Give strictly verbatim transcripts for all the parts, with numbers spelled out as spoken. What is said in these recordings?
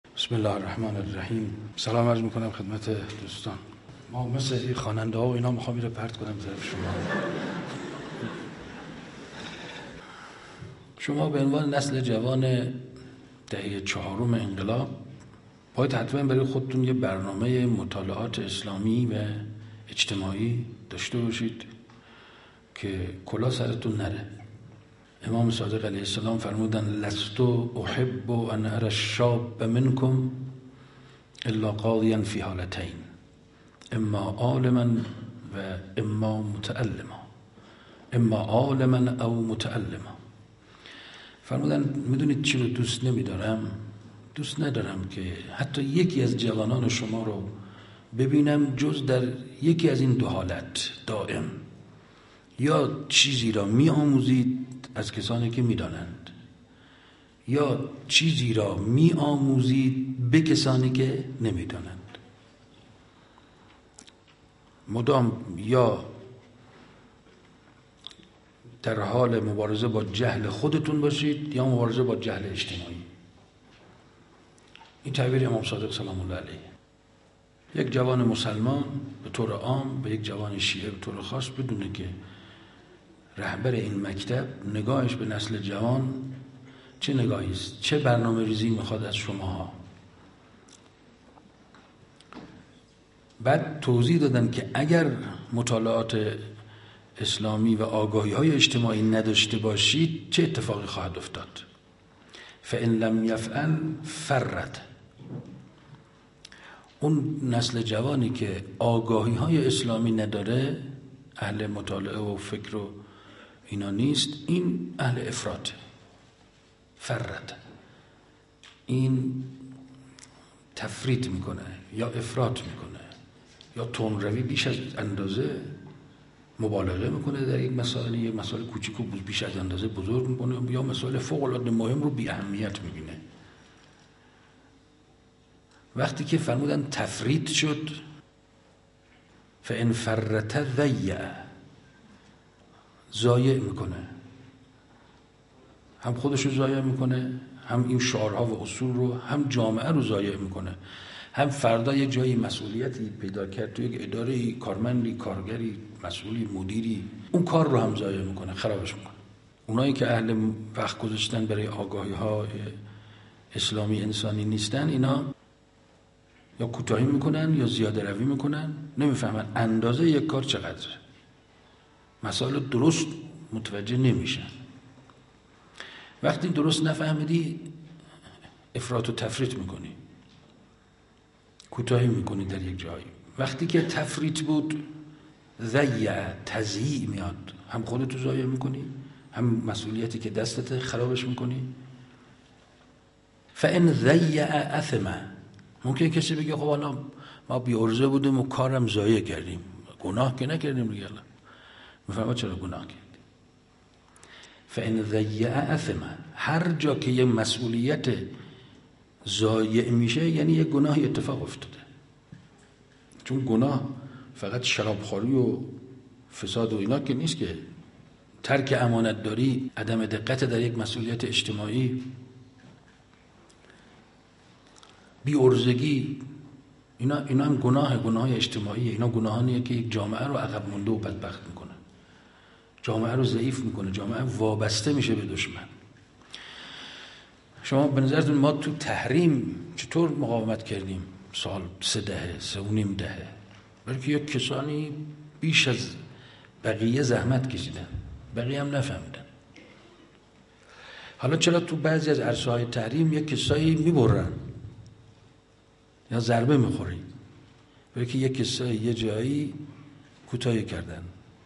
بسم الله الرحمن الرحیم. سلام عرض میکنم خدمت دوستان. ما مثل خواننده ها و اینا میخوام میره پرت کنم طرف شما. شما به عنوان نسل جوان دهه چهارم انقلاب باید حتما برای خودتون یه برنامه مطالعات اسلامی و اجتماعی داشته باشید که کلا سرتون نره. امام صادق علیه السلام فرمودن لست احب ان ارى الشاب منکم الا قاضیا فی حالتین اما عالما و اما متعلما اما عالما او متعلما. فرمودن میدونید چی رو دوست نمیدارم؟ دوست ندارم که حتی یکی از جوانان شما رو ببینم جز در یکی از این دو حالت دائم، یا چیزی را می آموزید از کسانی که می دانند، یا چیزی را می آموزید به کسانی که نمی دانند. مدام یا در حال مبارزه با جهل خودتون باشید یا مبارزه با جهل اجتماعی. این تعبیر امام صادق سلام الله علیه. یک جوان مسلمان به طور عام به یک جوان شیعه به طور خاص بدونه که رهبر این مکتب نگاهش به نسل جوان چه نگاهی است، چه برنامه ریزی میخواد از شماها. بعد توضیح دادن که اگر مطالعات اسلامی و آگاهی های اجتماعی نداشته باشید چه اتفاقی خواهد افتاد. فإن لم یفعل فرد. اون نسل جوانی که آگاهی های اسلامی نداره، اهل مطالعه و فکر و اینا نیست، این اهل افراط، فرد. این تفریط میکنه یا افراط میکنه یا تندروی بیش از اندازه، مبالغه میکنه در یک مسائل، یک مسائل کوچیک و بیش از اندازه بزرگ میکنه، یا مسائل فوق العاده مهم رو بی اهمیت میبینه. وقتی که فرمودن تفریط شد، فإن فرط ضیع، ضایع میکنه، هم خودش رو ضایع میکنه، هم این شعارها و اصول رو، هم جامعه رو ضایع میکنه، هم فردا یک جایی مسئولیتی پیدا کرد تو یک اداره، کارمندی، کارگری، مسئولی، مدیری، اون کار رو هم ضایع میکنه، خرابش میکنه. اونایی که اهل وقت گذاشتن برای آگاهی های اسلامی انسانی نیستن، اینا یا کوتاهی میکنن یا زیاده روی میکنن، نمیفهمن اندازه یک کار چقدره، مسائل درست متوجه نمیشن. وقتی درست نفهمیدی افراط و تفریط میکنی، کوتاهی میکنی در یک جایی. وقتی که تفریط بود ضیع، تضییع میاد، هم خودتو ضایع میکنی هم مسئولیتی که دستت خرابش میکنی. فإن ضیع اثم. ممکنه کسی بگه خب حالا ما بی عرضه بودیم و کارم ضایع کردیم، گناه که نکردیم دیگه. الان میفهمم چرا گناه کردیم. فإن ضیع اثم. هر جا که یه مسئولیت ضایع میشه یعنی یه گناهی اتفاق افتاده. چون گناه فقط شرابخوری و فساد و اینا که نیست، که ترک امانت داری، عدم دقت در یک مسئولیت اجتماعی، بی عرضگی، اینا اینا هم گناه، گناه اجتماعی. اینا گناهانیه که یک جامعه رو عقب مونده و بدبخت میکنه، جامعه رو ضعیف میکنه، جامعه وابسته میشه به دشمن. شما به نظرتون ما تو تحریم چطور مقاومت کردیم؟ سال سه دهه، سه و نیم دهه، بلکه یک کسانی بیش از بقیه زحمت کشیدن، بقیه هم نفهمیدن. حالا چرا تو بعضی از عرصه‌های تحریم یک کسایی میبرن یا ضربه میخوریم، بلکه یک کسایی یه جایی کوتاهی کردن؟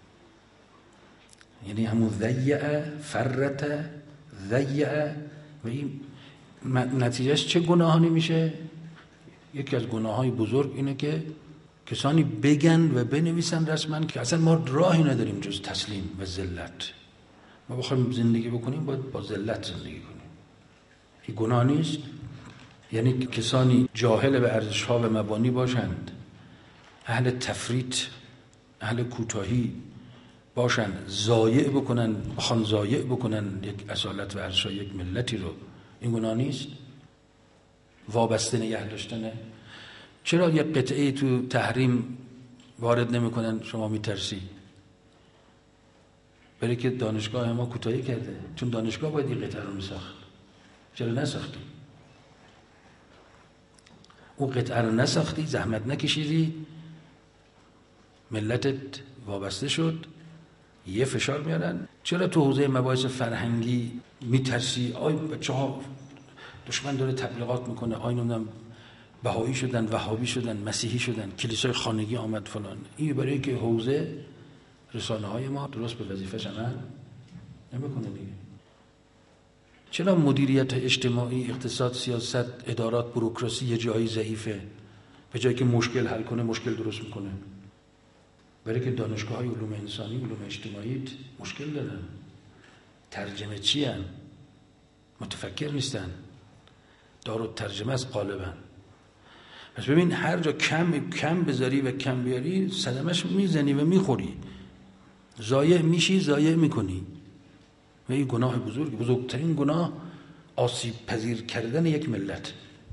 یعنی همون ضیع، فرط، ضیع، و این نتیجهش چه گناهانی میشه؟ یکی از گناههای بزرگ اینه که کسانی بگن و بنویسن رسما که اصلا ما راهی نداریم جز تسلیم و ذلت. ما بخوایم زندگی بکنیم باید با ذلت زندگی کنیم. این گناه نیست؟ یعنی کسانی جاهل به ارزش‌ها و مبانی باشند، اهل تفریط، اهل کوتاهی باشن، ضایع بکنن، بخوان ضایع بکنن یک اصالت و ارزش یک ملتی رو، این گناه نیست؟ وابسته نگه داشتنه؟ چرا یک قطعه تو تحریم وارد نمیکنن شما میترسی؟ برای که دانشگاه ما کوتاهی کرده، چون دانشگاه باید این قطعه رو میساخت. چرا نساختی؟ اون قطعه رو نساختی، زحمت نکشیدی، ملتت وابسته شد، یه فشار میارن. چرا تو حوزه مباحث فرهنگی میترسی؟ آی بچه ها دشمن داره تبلیغات میکنه، آی نمیدونم بهایی شدن، وهابی شدن، مسیحی شدن، کلیسای خانگی آمد فلان. این برای که حوزه رسانه های ما درست به وظیفه‌ش عمل نمیکنه دیگه. چرا مدیریت اجتماعی، اقتصاد، سیاست، ادارات، بوروکراسی یه جایی ضعیفه؟ به جایی که مشکل حل کنه مشکل درست میکنه. برای که دانشگاه های علوم انسانی، علوم اجتماعی مشکل دارن. ترجمه چی هن؟ متفکر نیستن، دارو ترجمه از قالبن. پس ببین هر جا کم کم بذاری و کم بیاری صدمش میزنی و میخوری، ضایع میشی، ضایع میکنی. و این گناه بزرگ، بزرگترین گناه آسیب پذیر کردن یک ملت.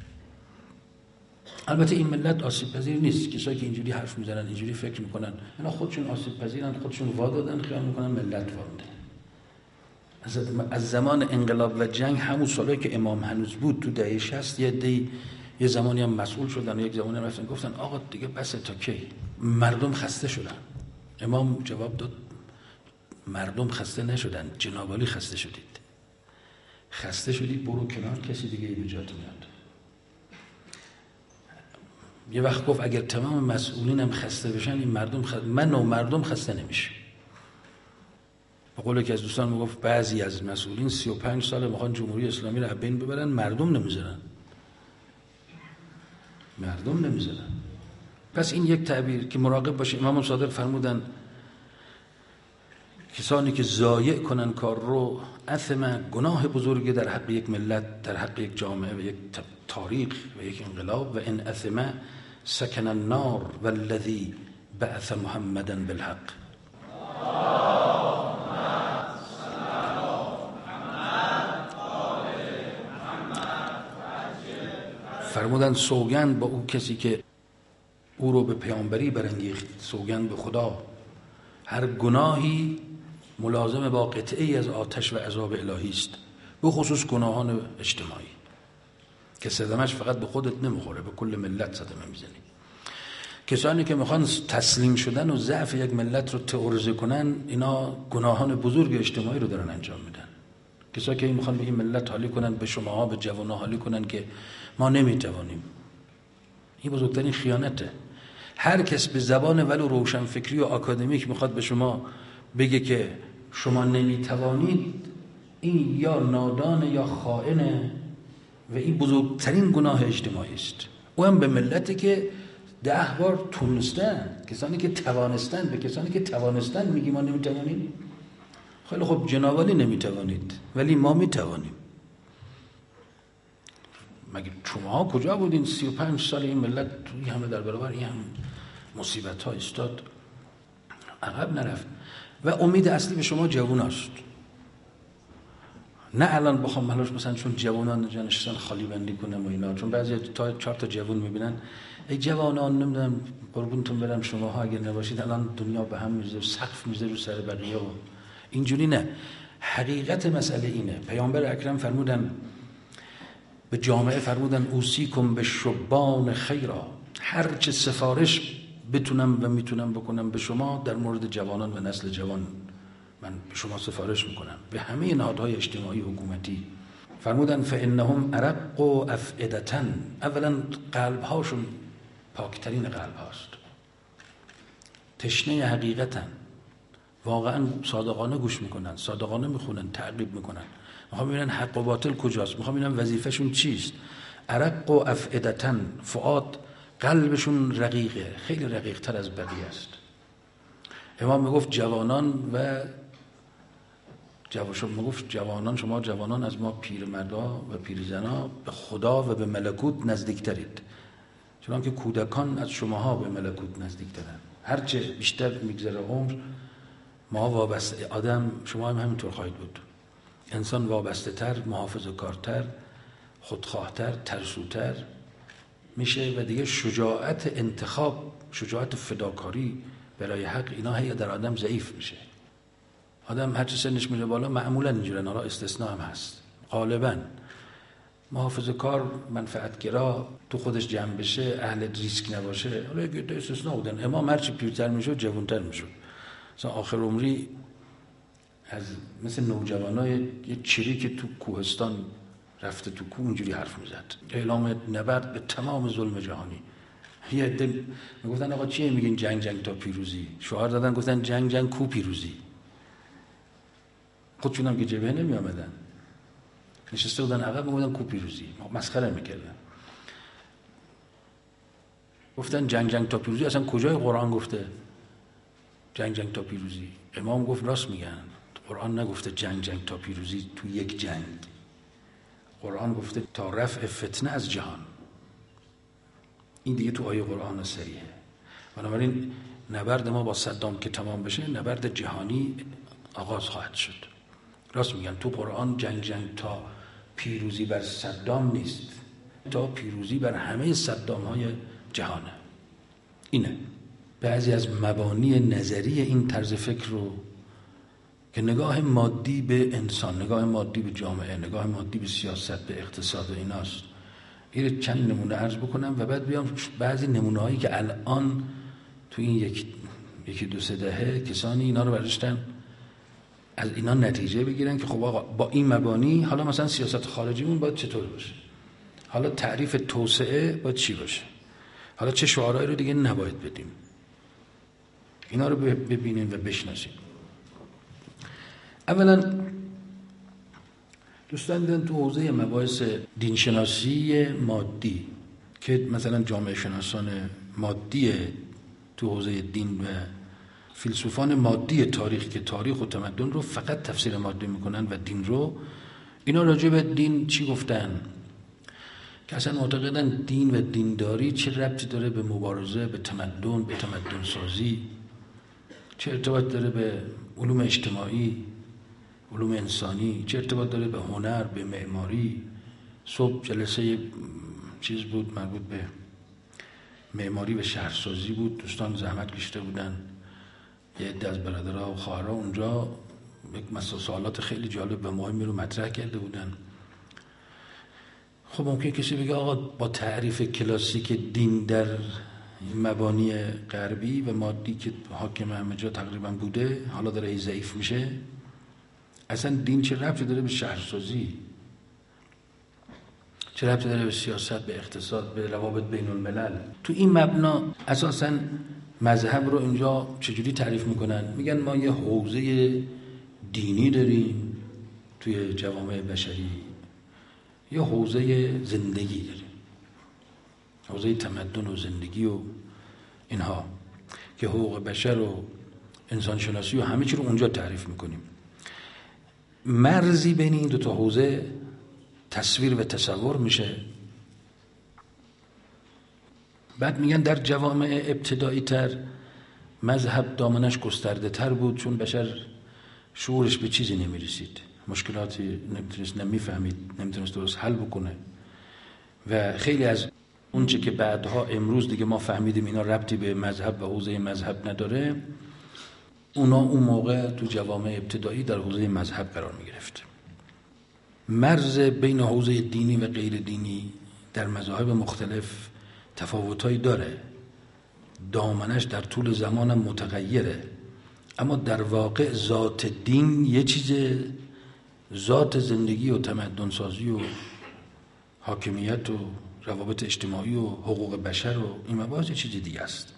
البته این ملت آسیب پذیر نیست، کسایی که اینجوری حرف میزنن، اینجوری فکر میکنن، اینا خودشون آسیب پذیرن، خودشون وا دادن، خیال میکنن ملت وا دادن. از زمان انقلاب و جنگ، همون سالایی که امام هنوز بود تو دهه شصت، یه دی یه زمانی هم مسئول شدن و یک زمانی هم رفتن گفتن آقا دیگه بس تا کی؟ مردم خسته شدن. امام جواب داد مردم خسته نشدن، جناب عالی خسته شدید. خسته شدید برو کنار، کسی دیگه به جات میاد. یه وقت گفت اگر تمام مسئولینم خسته بشن، این مردم خسته، من و مردم خسته نمیشه. به قول که از دوستان میگفت بعضی از مسئولین سی و پنج سال میخوان جمهوری اسلامی رو از بین ببرن، مردم نمیذارن. مردم نمیذارن. پس این یک تعبیر که مراقب باشه. امام صادق فرمودن کسانی که ضایع کنن کار رو، اثم، گناه بزرگی در حق یک ملت، در حق یک جامعه و یک تاریخ و یک انقلاب. و ان اثم سکن النار والذی بعث محمدا بالحق. فرمودن سوگند با او کسی که او رو به پیامبری برانگیخت، سوگند به خدا، هر گناهی ملازم با قطعی از آتش و عذاب الهی است، به خصوص گناهان اجتماعی که صدمش فقط به خودت نمیخوره، به کل ملت صدمه میزنی. کسانی که میخوان تسلیم شدن و ضعف یک ملت رو تئوریزه کنن، اینا گناهان بزرگ اجتماعی رو دارن انجام میدن. کسایی که میخوان به این ملت حالی کنن، به شماها، به جوانها حالی کنن که ما نمیتوانیم، این بزرگترین خیانته. هر کس به زبان ولو روشن فکری و آکادمیک میخواد به شما بگه که شما نمیتوانید، این یا نادان یا خائنه و این بزرگترین گناه اجتماعی است. او هم به ملتی که ده بار تونستن، کسانی که توانستن، به کسانی که توانستن میگی ما نمیتوانیم. خیلی خب جناب عالی نمیتوانید، ولی ما میتوانیم. مگه شما کجا بودین سی و پنج سال این ملت توی همه در برابر این هم مصیبت ها استاد، عقب نرفت. و امید اصلی به شما جواناست، نه الان بخوام حالاش مثلا چون جوانان جانشستن خالی بندی کنم و اینا، چون بعضی تا چهار تا جوان میبینن ای جوانان نمیدونم قربونتون برم شماها اگر نباشید الان دنیا به هم میزه، سقف میزه رو سر بقیه و اینجوری. نه، حقیقت مسئله اینه. پیامبر اکرم فرمودن به جامعه، فرمودن اوصیکم بالشبان خیرا، هر چه سفارش بتونم و میتونم بکنم به شما در مورد جوانان و نسل جوان، من به شما سفارش میکنم، به همه نهادهای اجتماعی حکومتی. فرمودن فانهم ارق و افئدة، اولا قلب هاشون پاکترین قلب هاست، تشنه حقیقتن، واقعا صادقانه گوش میکنن، صادقانه میخونن، تعقیب میکنن، میخوام ببینن حق و باطل کجاست، میخوام ببینن وظیفه‌شون چیست. ارق و افئدة، فؤاد قلبشون رقیقه، خیلی رقیق تر از بقیه است. امام میگفت جوانان و جوانان میگفت جوانان شما جوانان از ما پیرمردا و پیرزنا به خدا و به ملکوت نزدیکترید، چون که کودکان از شماها به ملکوت نزدیکترن. هرچه بیشتر میگذره عمر، ما وابسته، آدم شما هم همینطور خواهید بود، انسان وابسته تر، محافظه کارتر، خودخواهتر، ترسوتر میشه و دیگه شجاعت انتخاب، شجاعت فداکاری برای حق، اینا هی در آدم ضعیف میشه. آدم هرچی سنش میره بالا معمولا اینجوره، حالا استثناء هم هست، غالبا محافظه کار، منفعتگرا، تو خودش جمع بشه، اهل ریسک نباشه. حالا یه استثناء بودن. امام هرچی پیرتر میشد جوانتر میشد. مثلا آخر عمری از مثل نوجوانای یه چیری که تو کوهستان رفته تو کوه اینجوری حرف میزد، اعلام نبرد به تمام ظلم جهانی. یه عده میگفتن آقا چیه میگین جنگ جنگ تا پیروزی؟ شعار دادن گفتن جنگ جنگ کو پیروزی. خودشون هم که جبهه نمی آمدن، نشسته بودن عقب میگفتن کو پیروزی، مسخره میکردن. گفتن جنگ جنگ تا پیروزی. اصلا کجای قرآن گفته جنگ جنگ تا پیروزی؟ امام گفت راست میگن، قرآن نگفته جنگ جنگ تا پیروزی تو یک جنگ. قرآن گفته تا رفع فتنه از جهان. این دیگه تو آیه قرآن صریحه. بنابراین نبرد ما با صدام که تمام بشه، نبرد جهانی آغاز خواهد شد. راست میگن تو قرآن جنگ جنگ تا پیروزی بر صدام نیست، تا پیروزی بر همه صدام های جهانه. اینه بعضی از مبانی نظری این طرز فکر رو که نگاه مادی به انسان، نگاه مادی به جامعه، نگاه مادی به سیاست، به اقتصاد و ایناست. این چند نمونه عرض بکنم و بعد بیام بعضی نمونه هایی که الان تو این یک یکی دو سه دهه کسانی اینا رو برداشتن از اینا نتیجه بگیرن که خب آقا با این مبانی حالا مثلا سیاست خارجیمون باید چطور باشه، حالا تعریف توسعه باید چی باشه، حالا چه شعارهایی رو دیگه نباید بدیم. اینا رو ببینین و بشناسین. اولا دوستان دیدن تو حوزه مباحث دینشناسی مادی که مثلا جامعه شناسان مادی تو حوزه دین و فیلسوفان مادی تاریخ که تاریخ و تمدن رو فقط تفسیر مادی میکنن و دین رو، اینا راجع به دین چی گفتن؟ که اصلا معتقدن دین و دینداری چه ربطی داره به مبارزه، به تمدن، به تمدن سازی، چه ارتباط داره به علوم اجتماعی، علوم انسانی، چه ارتباط داره به هنر، به معماری. صبح جلسه چیز بود مربوط به معماری و شهرسازی بود، دوستان زحمت کشیده بودن، یه عده از برادرها و خواهرها اونجا مثلا سوالات خیلی جالب و مهمی رو مطرح کرده بودن. خب ممکن کسی بگه آقا با تعریف کلاسیک دین در مبانی غربی و مادی که حاکم همه جا تقریبا بوده حالا داره ضعیف میشه، اصلا دین چه ربطی داره به شهرسازی، چه ربطی داره به سیاست، به اقتصاد، به روابط بین الملل؟ تو این مبنا اساسا مذهب رو اینجا چجوری تعریف میکنن؟ میگن ما یه حوزه دینی داریم توی جوامع بشری، یه حوزه زندگی داریم، حوزه تمدن و زندگی و اینها که حقوق بشر و انسان شناسی و همه چی رو اونجا تعریف میکنیم. مرزی بین این دو تا حوزه تصویر و تصور میشه. بعد میگن در جوامع ابتدایی تر مذهب دامنش گسترده تر بود، چون بشر شعورش به چیزی نمیرسید، مشکلاتی نمیتونست، نمیفهمید، نمیتونست درست حل بکنه و خیلی از اونچه که بعدها امروز دیگه ما فهمیدیم اینا ربطی به مذهب و حوزه مذهب نداره، اونا اون موقع تو جوامع ابتدایی در حوزه مذهب قرار می گرفت. مرز بین حوزه دینی و غیر دینی در مذاهب مختلف تفاوتایی داره، دامنش در طول زمان متغیره، اما در واقع ذات دین یه چیز، ذات زندگی و تمدن سازی و حاکمیت و روابط اجتماعی و حقوق بشر و این مباحث یه چیز دیگه است.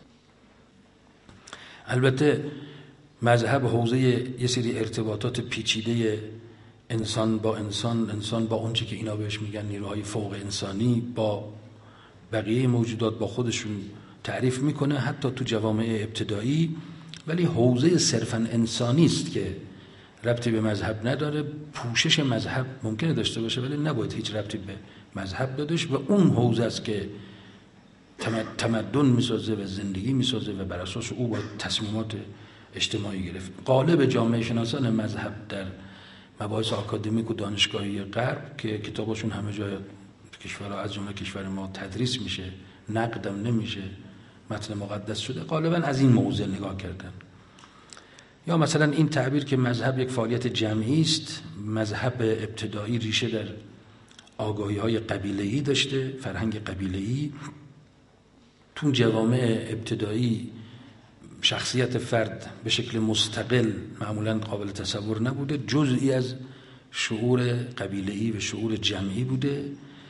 البته مذهب حوزه یه سری ارتباطات پیچیده انسان با انسان، انسان با اونچه که اینا بهش میگن نیروهای فوق انسانی، با بقیه موجودات، با خودشون تعریف میکنه حتی تو جوامع ابتدایی، ولی حوزه صرفاً انسانی است که ربطی به مذهب نداره. پوشش مذهب ممکنه داشته باشه ولی نباید هیچ ربطی به مذهب دادش و اون حوزه است که تمدن میسازه و زندگی میسازه و بر اساس او باید تصمیمات اجتماعی گرفت. غالب جامعه شناسان مذهب در مباحث آکادمیک و دانشگاهی غرب که کتاباشون همه جای کشورها از جمله کشور ما تدریس میشه، نقدم نمیشه، متن مقدس شده، غالبا از این موضع نگاه کردن. یا مثلا این تعبیر که مذهب یک فعالیت جمعی است، مذهب ابتدایی ریشه در آگاهی‌های قبیله‌ای داشته، فرهنگ قبیله‌ای. تو جوامع ابتدایی شخصیت فرد به شکل مستقل معمولاً قابل تصور نبوده، جزئی از شعور قبیله‌ای و شعور جمعی بوده،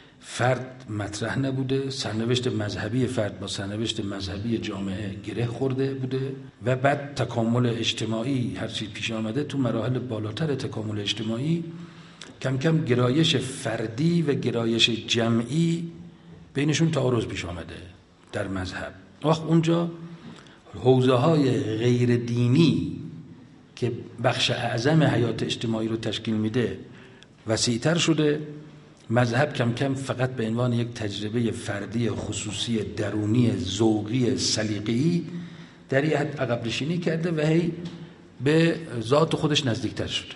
فرد مطرح نبوده، سرنوشت مذهبی فرد با سرنوشت مذهبی جامعه گره خورده بوده و بعد تکامل اجتماعی هرچی پیش آمده تو مراحل بالاتر تکامل اجتماعی کم کم گرایش فردی و گرایش جمعی بینشون تعارض پیش آمده در مذهب. وقت اونجا حوزه های غیر دینی که بخش اعظم حیات اجتماعی رو تشکیل میده وسیع‌تر شده، مذهب کم کم فقط به عنوان یک تجربه فردی خصوصی درونی ذوقی سلیقه‌ای در یه حد عقب نشینی کرده و هی به ذات خودش نزدیکتر شده.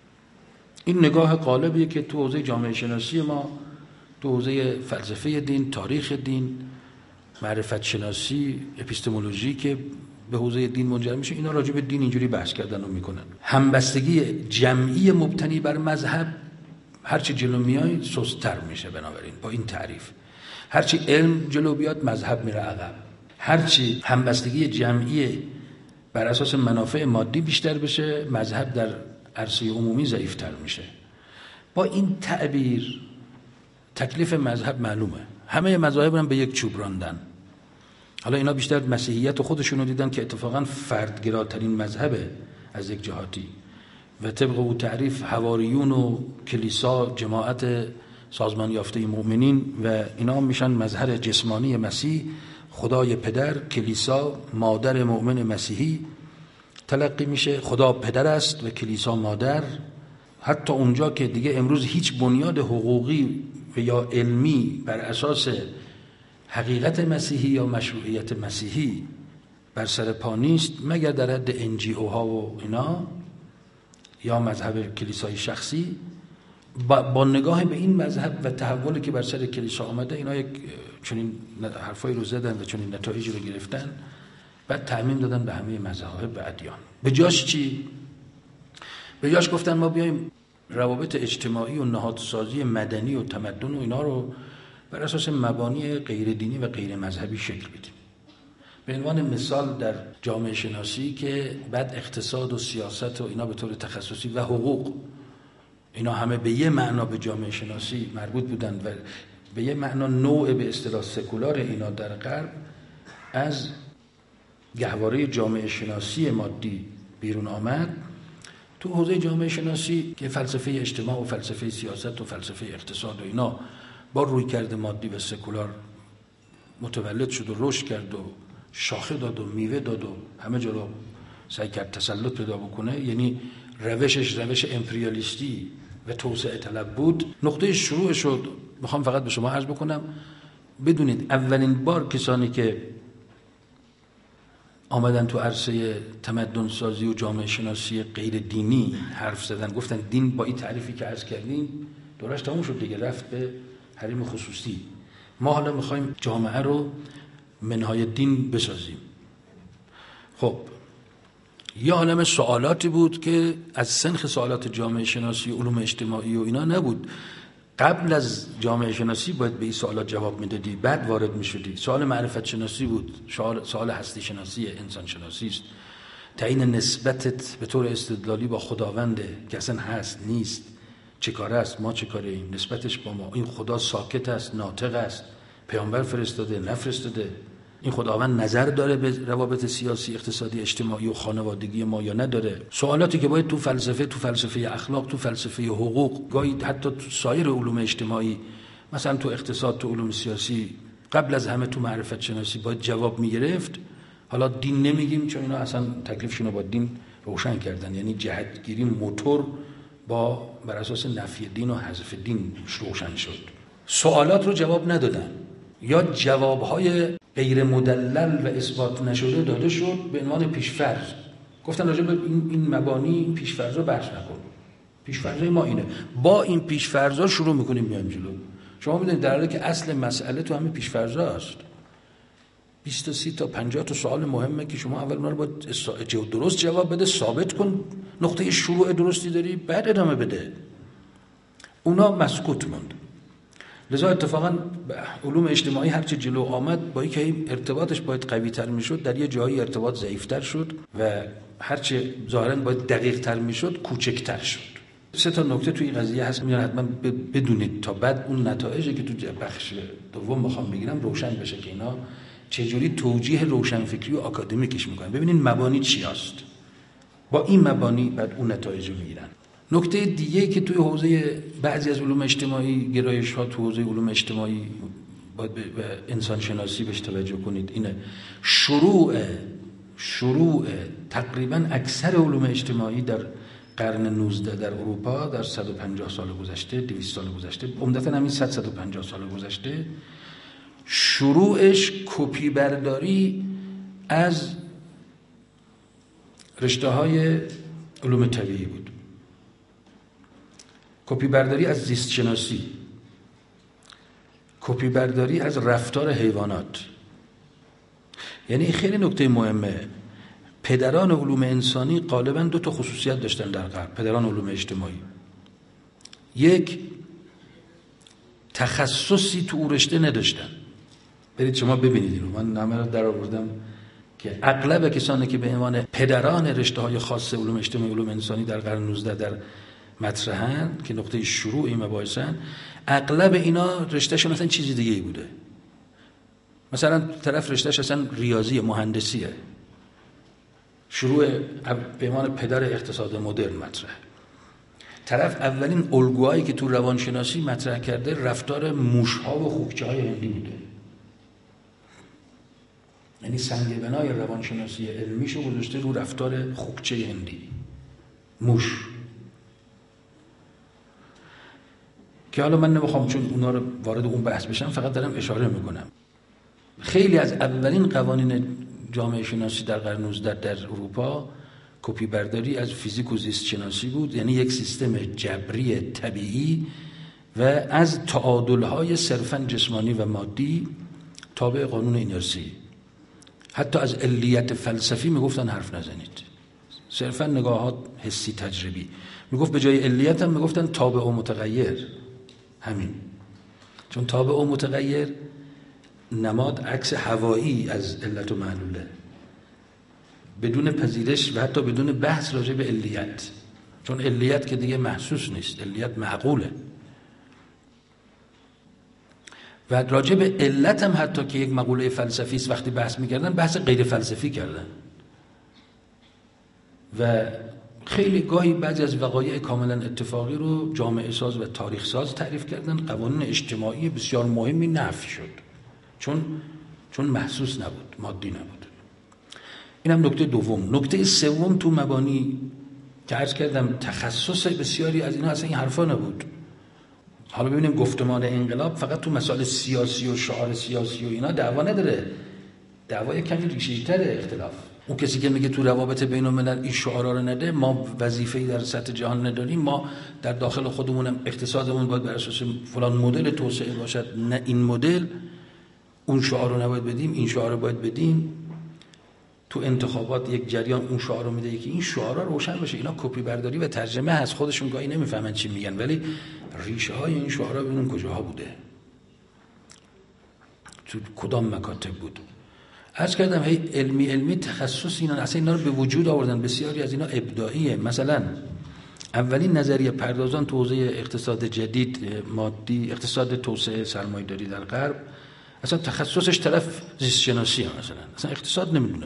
این نگاه غالبیه که تو حوزه جامعه شناسی ما، تو حوزه فلسفه دین، تاریخ دین، معرفت شناسی، اپیستمولوژی که به حوزه دین منجر میشه، اینا راجع به دین اینجوری بحث کردن و میکنن. همبستگی جمعی مبتنی بر مذهب هرچی جلو میای سست‌تر میشه. بنابراین با این تعریف هرچی علم جلو بیاد مذهب میره عقب، هرچی همبستگی جمعی بر اساس منافع مادی بیشتر بشه مذهب در عرصه عمومی ضعیف‌تر میشه. با این تعبیر تکلیف مذهب معلومه. همه مذاهب هم به یک چوب راندن. حالا اینا بیشتر مسیحیت خودشونو دیدن که اتفاقا فردگراترین مذهبه از یک جهاتی و طبق او تعریف حواریون و کلیسا، جماعت سازمان یافته مؤمنین و اینا میشن مظهر جسمانی مسیح، خدای پدر، کلیسا مادر مؤمن مسیحی تلقی میشه، خدا پدر است و کلیسا مادر. حتی اونجا که دیگه امروز هیچ بنیاد حقوقی و یا علمی بر اساس حقیقت مسیحی یا مشروعیت مسیحی بر سر پا نیست مگر در حد ان جی او ها و اینا یا مذهب کلیسای شخصی، با, با نگاه به این مذهب و تحولی که بر سر کلیسا آمده اینا یک چنین حرفایی رو زدن و چنین نتایجی رو گرفتن، بعد تعمیم دادن به همه مذاهب و ادیان. به جاش چی؟ به جاش گفتن ما بیایم روابط اجتماعی و نهادسازی مدنی و تمدن و اینا رو بر اساس مبانی غیر دینی و غیر مذهبی شکل بدیم. به عنوان مثال در جامعه شناسی که بعد اقتصاد و سیاست و اینا به طور تخصصی و حقوق اینا همه به یه معنا به جامعه شناسی مربوط بودن و به یه معنا نوع به اصطلاح سکولار اینا در غرب از گهواره جامعه شناسی مادی بیرون آمد. تو حوزه جامعه شناسی که فلسفه اجتماع و فلسفه سیاست و فلسفه اقتصاد و اینا با رویکرد مادی و سکولار متولد شد و رشد کرد و شاخه داد و میوه داد و همه جا رو سعی کرد تسلط پیدا بکنه، یعنی روشش روش امپریالیستی و توسعه طلب بود. نقطه شروعش شد. میخوام فقط به شما عرض بکنم بدونید اولین بار کسانی که آمدن تو عرصه تمدن سازی و جامعه شناسی غیر دینی حرف زدن، گفتن دین با این تعریفی که عرض کردیم دورش تموم شد دیگه، رفت به حریم خصوصی. ما حالا میخوایم جامعه رو منهای دین بسازیم. خب یه عالم سوالاتی بود که از سنخ سوالات جامعه شناسی، علوم اجتماعی و اینا نبود. قبل از جامعه شناسی باید به این سوالات جواب میدادی، بعد وارد میشدی. سوال معرفت شناسی بود، سوال هستی شناسی، انسان شناسی است. تعیین نسبتت به طور استدلالی با خداونده که اصلا هست نیست، چه کاره است، ما چه کاره ایم، نسبتش با ما. این خدا ساکت است، ناطق است، پیامبر فرستاده، نفرستاده. این خداوند نظر داره به روابط سیاسی، اقتصادی، اجتماعی و خانوادگی ما یا نداره. سوالاتی که باید تو فلسفه، تو فلسفه اخلاق، تو فلسفه حقوق، گاهی حتی تو سایر علوم اجتماعی، مثلا تو اقتصاد، تو علوم سیاسی، قبل از همه تو معرفت شناسی باید جواب میگرفت. حالا دین نمیگیم چون اینا اصلا تکلیفشون رو با دین روشن کردن، یعنی جهتگیری موتور با بر اساس نفی دین و حذف دین روشن شد. سوالات رو جواب ندادن یا جوابهای غیر مدلل و اثبات نشده داده شد به عنوان پیش‌فرض. گفتن راجع به این این مبانی پیش‌فرضا بحث نکن. پیش‌فرض ما اینه. با این پیش‌فرضا شروع می‌کنیم میایم جلو. شما میدونید در حالی که اصل مسئله تو همین پیش‌فرض‌ها است. بیست تا سی تا پنجاه تا سوال مهمه که شما اول اونا رو باید درست جواب بده، ثابت کن نقطه شروع درستی داری، بعد ادامه بده. اونا مسکوت موند. لذا اتفاقا علوم اجتماعی هرچی جلو آمد با اینکه ارتباطش باید قوی تر میشد، در یه جایی ارتباط ضعیفتر شد و هرچی ظاهرا باید دقیق تر میشد کوچکتر شد. سه تا نکته توی این قضیه هست میاد حتما بدونید تا بعد اون نتایجی که تو بخش دوم میخوام بگیرم روشن بشه که اینا چجوری توجیه روشنفکری و آکادمیکش میکنن. ببینید مبانی چی است، با این مبانی بعد اون نتایج رو میگیرن. نکته دیگه که توی حوزه بعضی از علوم اجتماعی گرایش ها تو حوزه علوم اجتماعی باید به انسان شناسی بهش توجه کنید اینه شروع شروع تقریبا اکثر علوم اجتماعی در قرن نوزده در اروپا در صد و پنجاه سال گذشته، دویست سال گذشته، عمدتاً همین صد صد و پنجاه سال گذشته، شروعش کپی برداری از رشته‌های علوم طبیعی بود. کپی برداری از زیست شناسی، کپی برداری از رفتار حیوانات. یعنی خیلی نکته مهمه. پدران علوم انسانی غالباً دو تا خصوصیت داشتن در غرب، پدران علوم اجتماعی. یک، تخصصی تو اون رشته نداشتن. برید شما ببینید اینو، من نامه رو در آوردم که اغلب کسانی که به عنوان پدران رشته‌های خاص علوم اجتماعی علوم انسانی در قرن نوزده در مطرحن که نقطه شروع این مباحثن، اغلب اینا رشتهشون اصلا چیزی دیگه ای بوده. مثلا طرف رشتهش اصلا ریاضی مهندسیه، شروع به عنوان پدر اقتصاد مدرن مطرح. طرف اولین الگوهایی که تو روانشناسی مطرح کرده رفتار موش‌ها و خوکچه‌های هندی بوده. یعنی سنگ بنای روانشناسی علمیشو گذاشته رو رفتار خوکچه هندی، موش. که حالا من نمیخوام چون اونا رو وارد اون بحث بشم، فقط دارم اشاره میکنم. خیلی از اولین قوانین جامعه شناسی در قرن نوزده در اروپا کپی برداری از فیزیک و زیست شناسی بود، یعنی یک سیستم جبری طبیعی و از تعادل‌های صرفاً جسمانی و مادی تابع قانون اینرسی. حتی از علیت فلسفی میگفتن حرف نزنید، صرفاً نگاهات حسی تجربی. میگفت به جای علیت هم میگفتن تابع و متغیر. همین، چون تابع و متغیر نماد عکس هوایی از علت و معلوله، بدون پذیرش و حتی بدون بحث راجع به علیت، چون علیت که دیگه محسوس نیست، علیت معقوله. و راجع به علت هم حتی که یک مقوله فلسفی است وقتی بحث میکردن بحث غیر فلسفی کردن و خیلی گاهی بعضی از وقایع کاملا اتفاقی رو جامعه ساز و تاریخ ساز تعریف کردن. قوانین اجتماعی بسیار مهمی نفی شد چون چون محسوس نبود، مادی نبود. این هم نکته دوم. نکته سوم تو مبانی که عرض کردم تخصص بسیاری از اینا اصلا این حرفا نبود. حالا ببینیم گفتمان انقلاب فقط تو مسائل سیاسی و شعار سیاسی و اینا دعوا نداره، دعوای کمی ریشه‌ای‌تره اختلاف. اون کسی که میگه تو روابط بین الملل این شعارا رو نده، ما وظیفه‌ای در سطح جهان نداریم، ما در داخل خودمون اقتصادمون باید بر اساس فلان مدل توسعه باشد، نه این مدل، اون شعار رو نباید بدیم، این شعار رو باید بدیم. تو انتخابات یک جریان اون شعار رو میده که این شعارا روشن بشه. اینا کپی برداری و ترجمه هست، خودشون گاهی نمیفهمن چی میگن، ولی ریشه های این شعارا ببینن کجاها بوده، تو کدام مکاتب بود. عرض کردم هی علمی علمی تخصص اینا اصلا اینا رو به وجود آوردن. بسیاری از اینا ابداعیه. مثلا اولین نظریه پردازان تو حوزه اقتصاد جدید مادی، اقتصاد توسعه سرمایه‌داری در غرب، اصلا تخصصش طرف زیست شناسی هم مثلا اصلا اقتصاد نمیدونه.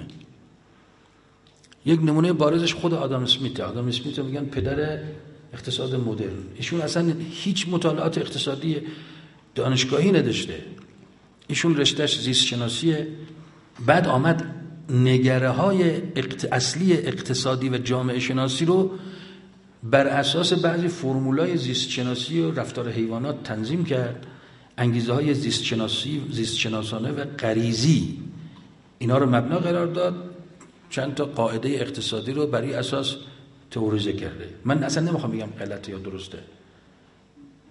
یک نمونه بارزش خود آدام اسمیت. آدام اسمیت رو میگن پدر اقتصاد مدرن. ایشون اصلا هیچ مطالعات اقتصادی دانشگاهی نداشته، ایشون رشتهش زیست شناسیه. بعد آمد نگره های اقت... اصلی اقتصادی و جامعه شناسی رو بر اساس بعضی فرمولای زیست شناسی و رفتار حیوانات تنظیم کرد. انگیزه های زیست شناسی، زیست شناسانه و غریزی اینا رو مبنا قرار داد. چند تا قاعده اقتصادی رو برای اساس تئوریزه کرده. من اصلا نمیخوام بگم غلطه یا درسته،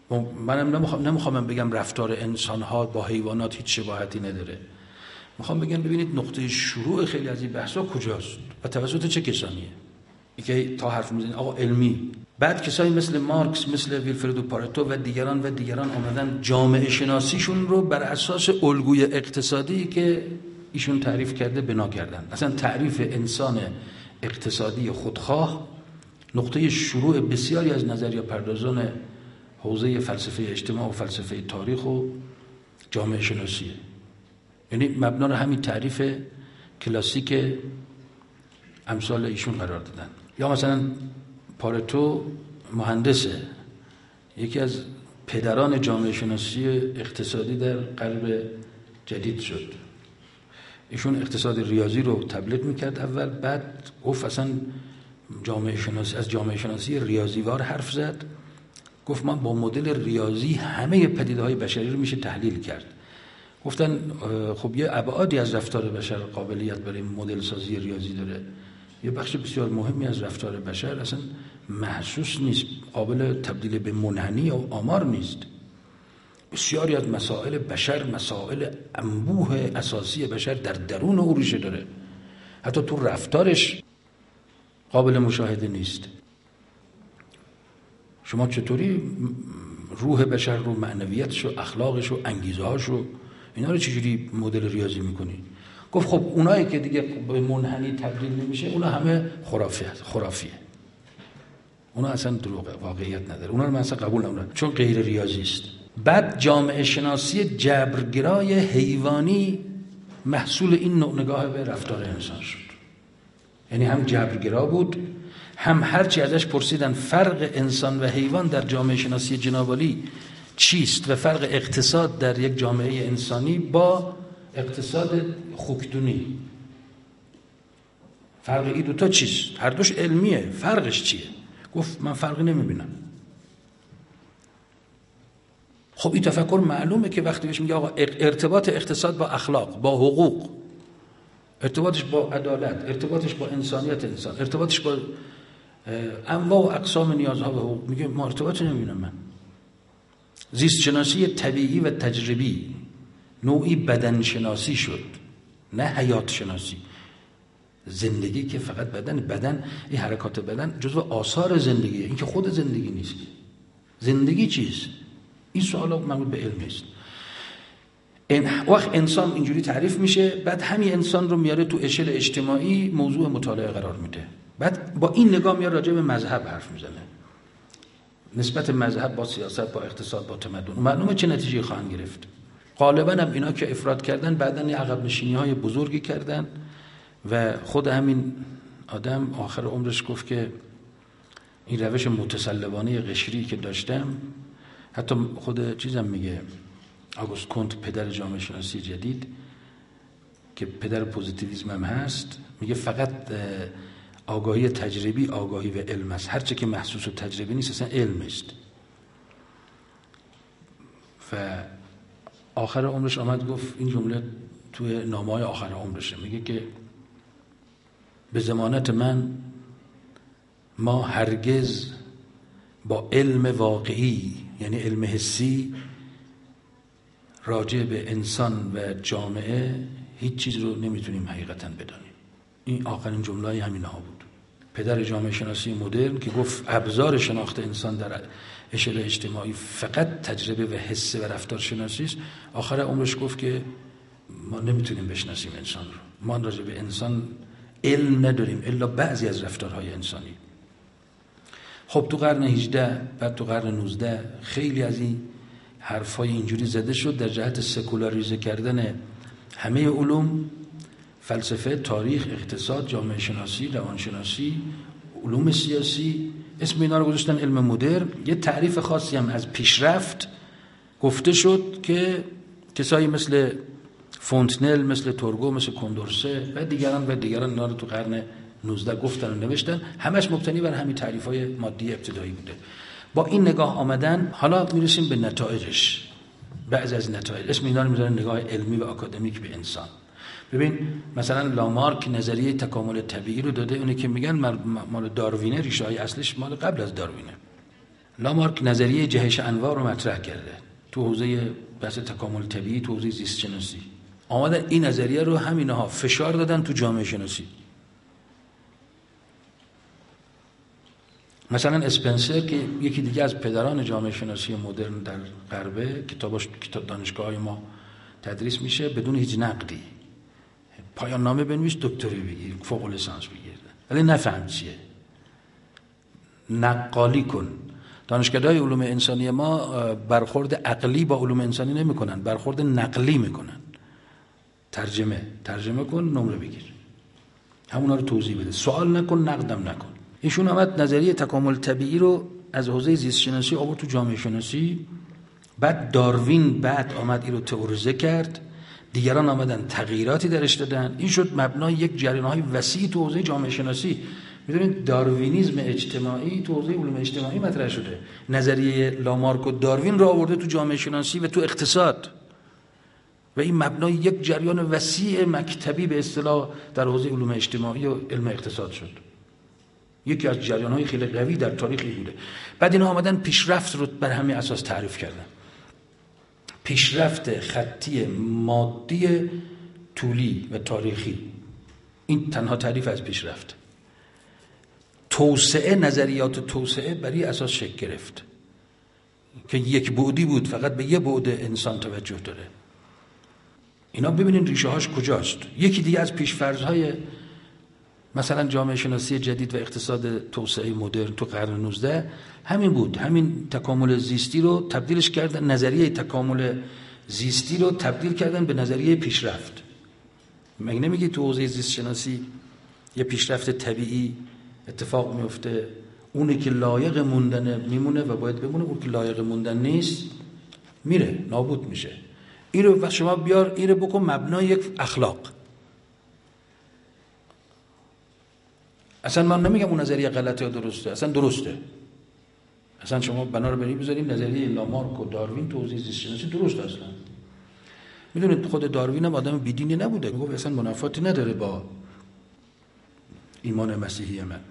منم نمیخوام نمیخوام بگم رفتار انسان‌ها با حیوانات هیچ شباهتی نداره. میخوام بگم ببینید نقطه شروع خیلی از این بحث‌ها کجاست و توسط چه کسانیه. اینکه تا حرف میزنید آقا علمی، بعد کسایی مثل مارکس، مثل ویلفردو پارتو و دیگران و دیگران آمدن جامعه شناسیشون رو بر اساس الگوی اقتصادی که ایشون تعریف کرده بنا کردن. اصلا تعریف انسان اقتصادی خودخواه نقطه شروع بسیاری از نظریه پردازان حوزه فلسفه اجتماع و فلسفه تاریخ و جامعه شناسیه. یعنی مبنا رو همین تعریف کلاسیک امثال ایشون قرار دادن. یا مثلا پارتو مهندسه، یکی از پدران جامعه شناسی اقتصادی در قرن جدید شد. ایشون اقتصاد ریاضی رو تبلیغ میکرد اول، بعد گفت اصلا جامعه شناسی، از جامعه شناسی ریاضیوار حرف زد، گفت ما با مدل ریاضی همه پدیده‌های بشری رو میشه تحلیل کرد. گفتن خب یه ابعادی از رفتار بشر قابلیت برای مدل سازی ریاضی داره، یه بخش بسیار مهمی از رفتار بشر اصلا محسوس نیست، قابل تبدیل به منحنی یا آمار نیست. بسیاری از مسائل بشر مسائل انبوه اساسی بشر در درون او ریشه داره، حتی تو رفتارش قابل مشاهده نیست. شما چطوری روح بشر رو، معنویتش و اخلاقش و انگیزه‌هاش رو، اینا رو چجوری مدل ریاضی میکنی؟ گفت خب اونایی که دیگه به منحنی تبدیل نمیشه اونا همه خرافیه خرافیه اونا اصلا دروغه، واقعیت نداره، اونا رو من اصلا قبول نمی‌کنم چون غیر ریاضی است. بعد جامعه شناسی جبرگرای حیوانی محصول این نوع نگاه به رفتار انسان شد. یعنی هم جبرگرا بود، هم هرچی ازش پرسیدن فرق انسان و حیوان در جامعه شناسی جناب عالی چیست و فرق اقتصاد در یک جامعه انسانی با اقتصاد خوکدونی، فرق این دوتا چیست؟ هر دوش علمیه، فرقش چیه؟ گفت من فرقی نمیبینم. خب این تفکر معلومه که وقتی بهش میگه آقا ارتباط اقتصاد با اخلاق، با حقوق، ارتباطش با عدالت، ارتباطش با انسانیت انسان، ارتباطش با انواع و اقسام نیازها و حقوق، میگه ما ارتباطی نمیبینم. من زیست شناسی طبیعی و تجربی نوعی بدن شناسی شد، نه حیات شناسی. زندگی که فقط بدن، بدن این حرکات بدن جزو آثار زندگیه، این که خود زندگی نیست. زندگی چیست؟ این سوال مربوط به علم است. این وقت انسان اینجوری تعریف میشه، بعد همین انسان رو میاره تو اشل اجتماعی موضوع مطالعه قرار میده، بعد با این نگاه میاره راجع به مذهب حرف میزنه، نسبت مذهب با سیاست، با اقتصاد، با تمدن. معلومه چه نتیجه خواهند گرفت. غالبا هم اینا که افراد کردن بعدن یه عقب نشینی های بزرگی کردن و خود همین آدم آخر عمرش گفت که این روش متسلبانه قشری که داشتم، حتی خود چیزم میگه آگوست کنت پدر جامعه شناسی جدید که پدر پوزیتیویسم هم هست، میگه فقط آگاهی تجربی آگاهی و علم است، هرچه که محسوس و تجربی نیست اصلا علم است. و آخر عمرش آمد گفت این جمله توی نامه‌های آخر عمرشه، میگه که به ضمانت من ما هرگز با علم واقعی، یعنی علم حسی، راجع به انسان و جامعه هیچ چیز رو نمیتونیم حقیقتاً بدانیم. این آخرین جمله همین ها بود. پدر جامعه شناسی مدرن که گفت ابزار شناخت انسان در اشل اجتماعی فقط تجربه و حس و رفتار شناسی است، آخر عمرش گفت که ما نمیتونیم بشناسیم انسان رو، ما راجع به انسان علم نداریم الا بعضی از رفتارهای انسانی. خب تو قرن هجده بعد تو قرن نوزده خیلی از این حرفای اینجوری زده شد در جهت سکولاریزه کردن همه علوم، فلسفه، تاریخ، اقتصاد، جامعه شناسی، روانشناسی، علوم سیاسی، اسم اینا رو گذاشتن علم مدرن. یه تعریف خاصی هم از پیشرفت گفته شد که کسایی مثل فونتنل، مثل تورگو، مثل کندورسه و دیگران و دیگران اینا رو تو قرن نوزده گفتن و نوشتن، همش مبتنی بر همین تعریف‌های مادی ابتدایی بوده. با این نگاه آمدن حالا میرسیم به نتایجش. بعضی از نتایج اسم اینا رو میذارن نگاه علمی و آکادمیک به انسان. ببین مثلا لامارک نظریه تکامل طبیعی رو داده، اونه که میگن مال داروینه، ریشه های اصلش مال قبل از داروینه. لامارک نظریه جهش انواع رو مطرح کرده تو حوزه بحث تکامل طبیعی، تو حوزه زیست شناسی. آمدن این نظریه رو همینها فشار دادن تو جامعه شناسی. مثلا اسپنسر که یکی دیگه از پدران جامعه شناسی مدرن در غربه، کتاباش کتاب دانشگاه ما تدریس میشه بدون هیچ نقدی، پایان نامه بنویس دکتری بگیر، فوق لیسانس بگیر، ولی نفهم چیه، نقالی کن. دانشگاه‌های علوم انسانی ما برخورد عقلی با علوم انسانی نمی‌کنن، برخورد نقلی میکنن. ترجمه ترجمه کن، نمره بگیر، همونا رو توضیح بده، سوال نکن، نقدم نکن. ایشون آمد نظریه تکامل طبیعی رو از حوزه زیست شناسی آورد تو جامعه شناسی. بعد داروین بعد آمد این رو تئوریزه کرد، دیگران آمدن تغییراتی درش دادن، این شد مبنای یک جریان‌های وسیع تو حوزه جامعه شناسی. میدونید داروینیسم اجتماعی تو حوزه علوم اجتماعی مطرح شده. نظریه لامارک و داروین رو آورده تو جامعه شناسی و تو اقتصاد، و این مبنای یک جریان وسیع مکتبی به اصطلاح در حوزه علوم اجتماعی و علم اقتصاد شد. یکی از جریان‌های خیلی قوی در تاریخ بوده. بعد اینا آمدن پیشرفت رو بر همین اساس تعریف کردن. پیشرفت خطی مادی طولی و تاریخی، این تنها تعریف از پیشرفت. توسعه، نظریات توسعه برای اساس شکل گرفت که یک بعدی بود، فقط به یه بعد انسان توجه داره. اینا ببینین ریشه هاش کجاست. یکی دیگه از پیشفرض‌های مثلا جامعه شناسی جدید و اقتصاد توسعه مدرن تو قرن نوزده همین بود، همین تکامل زیستی رو تبدیلش کردن، نظریه تکامل زیستی رو تبدیل کردن به نظریه پیشرفت. مگه نمیگی تو حوزه زیست شناسی یه پیشرفت طبیعی اتفاق میفته، اونی که لایق موندن میمونه و باید بمونه، اون که لایق موندن نیست میره، نابود میشه. این رو شما بیار، این رو بکن مبنای یک اخلاق. اصلا من نمیگم اون نظریه غلطه یا درسته، اصلا درسته. اصلا شما بنا رو بری بذاریم نظریه لامارک و داروین تو حوزه زیست شناسی درست اصلا. میدونید خود داروین هم آدم بیدینی نبوده، میگه اصلا منافاتی نداره با ایمان مسیحی من.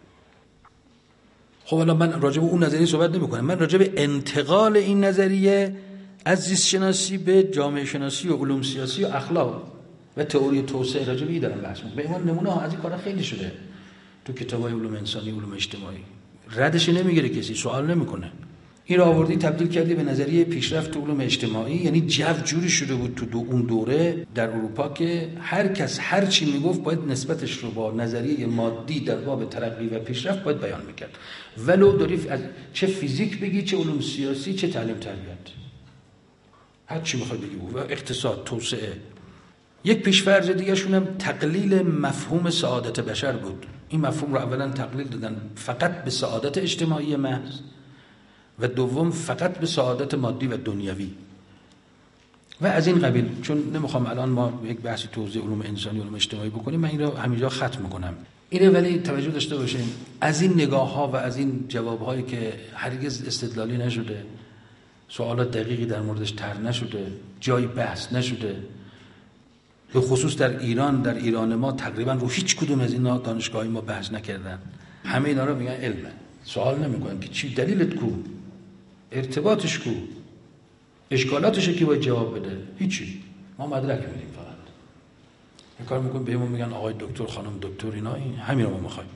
خب الان من راجع به اون نظریه صحبت نمی‌کنم، من راجع به انتقال این نظریه از زیست شناسی به جامعه شناسی و علوم سیاسی و اخلاق و تئوری توسعه راجع به این دارم بحث می‌کنم. به عنوان نمونه ها از این کارا خیلی شده تو کتابای علوم انسانی، علوم اجتماعی. ردش نمیگیره کسی، سوال نمیکنه. این رو آوردی تبدیل کردی به نظریه پیشرفت تو علوم اجتماعی. یعنی جو جوری شده بود تو دو اون دوره در اروپا که هر کس هر چی میگفت باید نسبتش رو با نظریه مادی در باب ترقی و پیشرفت باید بیان میکرد، ولو داری از چه فیزیک بگی، چه علوم سیاسی، چه تعلیم تربیت، هر چی میخوای بگی بود. و اقتصاد، توسعه. یک پیشفرض دیگه شونم تقلیل مفهوم سعادت بشر بود. این مفهوم رو اولا تقلیل دادن فقط به سعادت اجتماعی محض و دوم فقط به سعادت مادی و دنیوی و از این قبیل. چون نمیخوام الان ما یک بحثی توضیح علوم انسانی و علوم اجتماعی بکنیم، من این رو همینجا ختم میکنم. اینه ولی توجه داشته باشین از این نگاه ها و از این جواب هایی که هرگز استدلالی نشده، سوالات دقیقی در موردش طرح نشده، جای بحث نشده، به خصوص در ایران، در ایران ما تقریبا رو هیچ کدوم از اینا دانشگاهی ما بحث نکردن. همه اینا رو میگن علمه، سوال نمیکنن که چی دلیلت کو، ارتباطش کو، اشکالاتش کی باید جواب بده، هیچی. ما مدرک میدیم فقط. این کار میکنیم بهمون میگن آقای دکتر، خانم دکتر، اینا این همین رو ما میخوایم.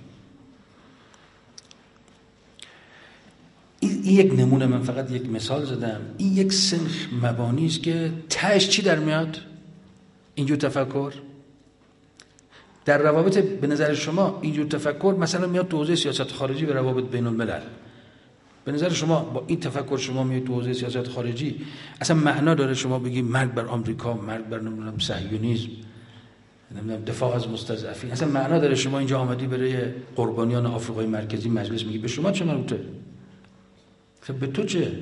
این یک نمونه، من فقط یک مثال زدم. این یک سنخ مبانی است که تهش چی در میاد؟ اینجور تفکر در روابط. به نظر شما اینجور تفکر مثلا میاد تو حوزه سیاست خارجی و روابط بین الملل، به نظر شما با این تفکر شما میاد تو حوزه سیاست خارجی، اصلا معنا داره شما بگی مرگ بر آمریکا، مرگ بر نمیدونم صهیونیسم، نمیدونم دفاع از مستضعفین، اصلا معنا داره شما اینجا آمدی برای قربانیان آفریقای مرکزی مجلس میگی؟ به شما چه مربوطه؟ خب به تو چه؟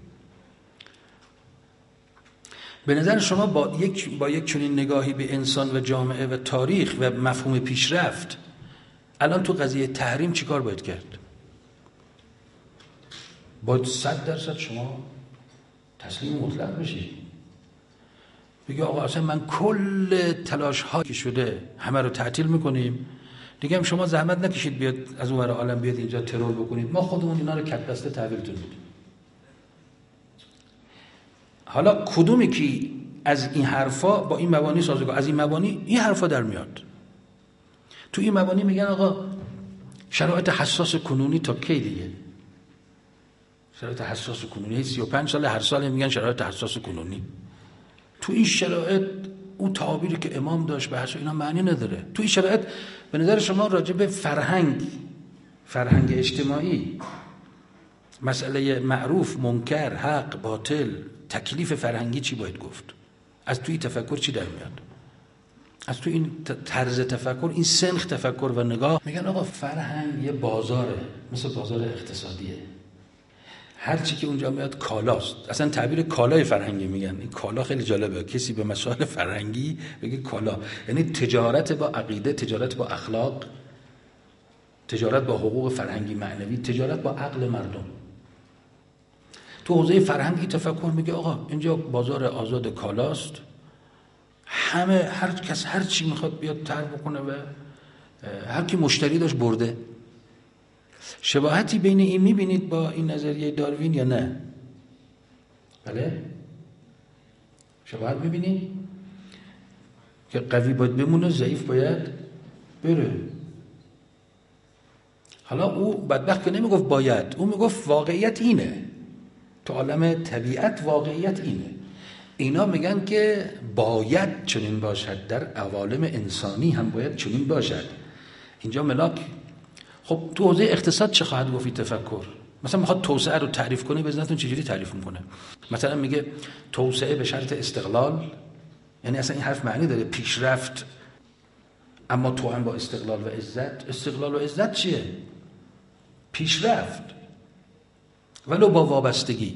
به نظر شما با یک با یک چنین نگاهی به انسان و جامعه و تاریخ و مفهوم پیشرفت الان تو قضیه تحریم چیکار باید کرد؟ باید صد درصد شما تسلیم مطلق بشی، بگی آقا اصلا من کل تلاش هایی که شده همه رو تعطیل میکنیم، دیگه هم شما زحمت نکشید بیاد از اون ور عالم بیاد اینجا ترور بکنید، ما خودمون اینا رو کت بسته تحویلتون میدیم. حالا کدومی که از این حرفا با این مبانی سازگار، از این مبانی این حرفا در میاد. تو این مبانی میگن آقا شرایط حساس کنونی تا کی دیگه؟ شرایط حساس کنونی سی و پنج سال هر سال میگن شرایط حساس کنونی. تو این شرایط اون تعابیری که امام داشت بحث اینا معنی نداره. تو این شرایط به نظر شما راجع به فرهنگ فرهنگ اجتماعی، مسئله معروف منکر، حق باطل، تکلیف فرهنگی چی باید گفت؟ از توی تفکر چی در میاد؟ از توی این طرز تفکر، این سنخ تفکر و نگاه، میگن آقا فرهنگ یه بازاره، مثل بازار اقتصادیه، هر چی که اونجا میاد کالاست. اصلا تعبیر کالای فرهنگی میگن. این کالا خیلی جالبه، کسی به مسائل فرهنگی بگه کالا، یعنی تجارت با عقیده، تجارت با اخلاق، تجارت با حقوق فرهنگی معنوی، تجارت با عقل مردم. تو حوزه فرهنگی تفکر میگه آقا اینجا بازار آزاد کالاست، همه هر کس هر چی میخواد بیاد طرح بکنه و هر کی مشتری داشت برده. شباهتی بین این میبینید با این نظریه داروین یا نه؟ بله؟ شباهت میبینید؟ که قوی باید بمونه، ضعیف باید بره. حالا او بدبخت که نمیگفت باید، او میگفت واقعیت اینه، تو عالم طبیعت واقعیت اینه. اینا میگن که باید چنین باشد، در عوالم انسانی هم باید چنین باشد. اینجا ملاک. خب تو حوزه اقتصاد چه خواهد گفت تفکر؟ مثلا میخواد توسعه رو تعریف کنه، بزنتون چجوری تعریف میکنه؟ مثلا میگه توسعه به شرط استقلال، یعنی اصلا این حرف معنی داره پیشرفت اما تو هم با استقلال و عزت. استقلال و عزت چیه؟ پیشرفت ولو با وابستگی.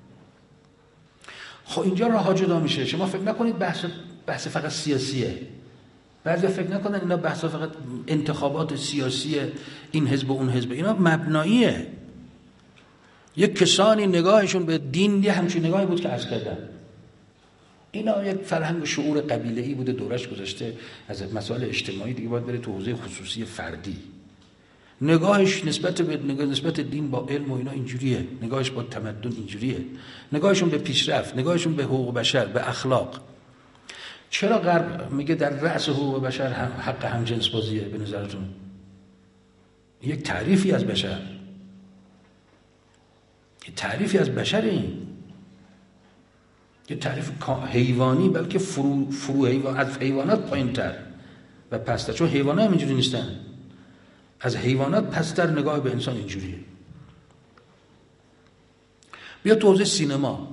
خب اینجا راه جدا میشه. شما فکر نکنید بحث بحث فقط سیاسیه. بعضی فکر نکنن اینا بحث فقط انتخابات سیاسی این حزب و اون حزب. اینا مبناییه. یک کسانی نگاهشون به دین یه همچین نگاهی بود که عرض کردم. اینا یک فرهنگ و شعور قبیله‌ای بوده، دورش گذشته از مسائل اجتماعی دیگه باید بره تو حوزه خصوصی فردی. نگاهش نسبت به نسبت دین با علم و اینا اینجوریه، نگاهش با تمدن اینجوریه، نگاهشون به پیشرفت، نگاهشون به حقوق بشر، به اخلاق. چرا غرب میگه در رأس حقوق بشر هم حق همجنس بازیه؟ به نظرتون یک تعریفی از بشر، یک تعریفی از بشر، این یک تعریف حیوانی، بلکه فرو فرو حیوان، از حیوانات پایین‌تر و پست‌تر، چون حیوانات هم اینجوری نیستن. از حیوانات پست‌تر نگاه به انسان اینجوریه. بیا تو حوزه سینما،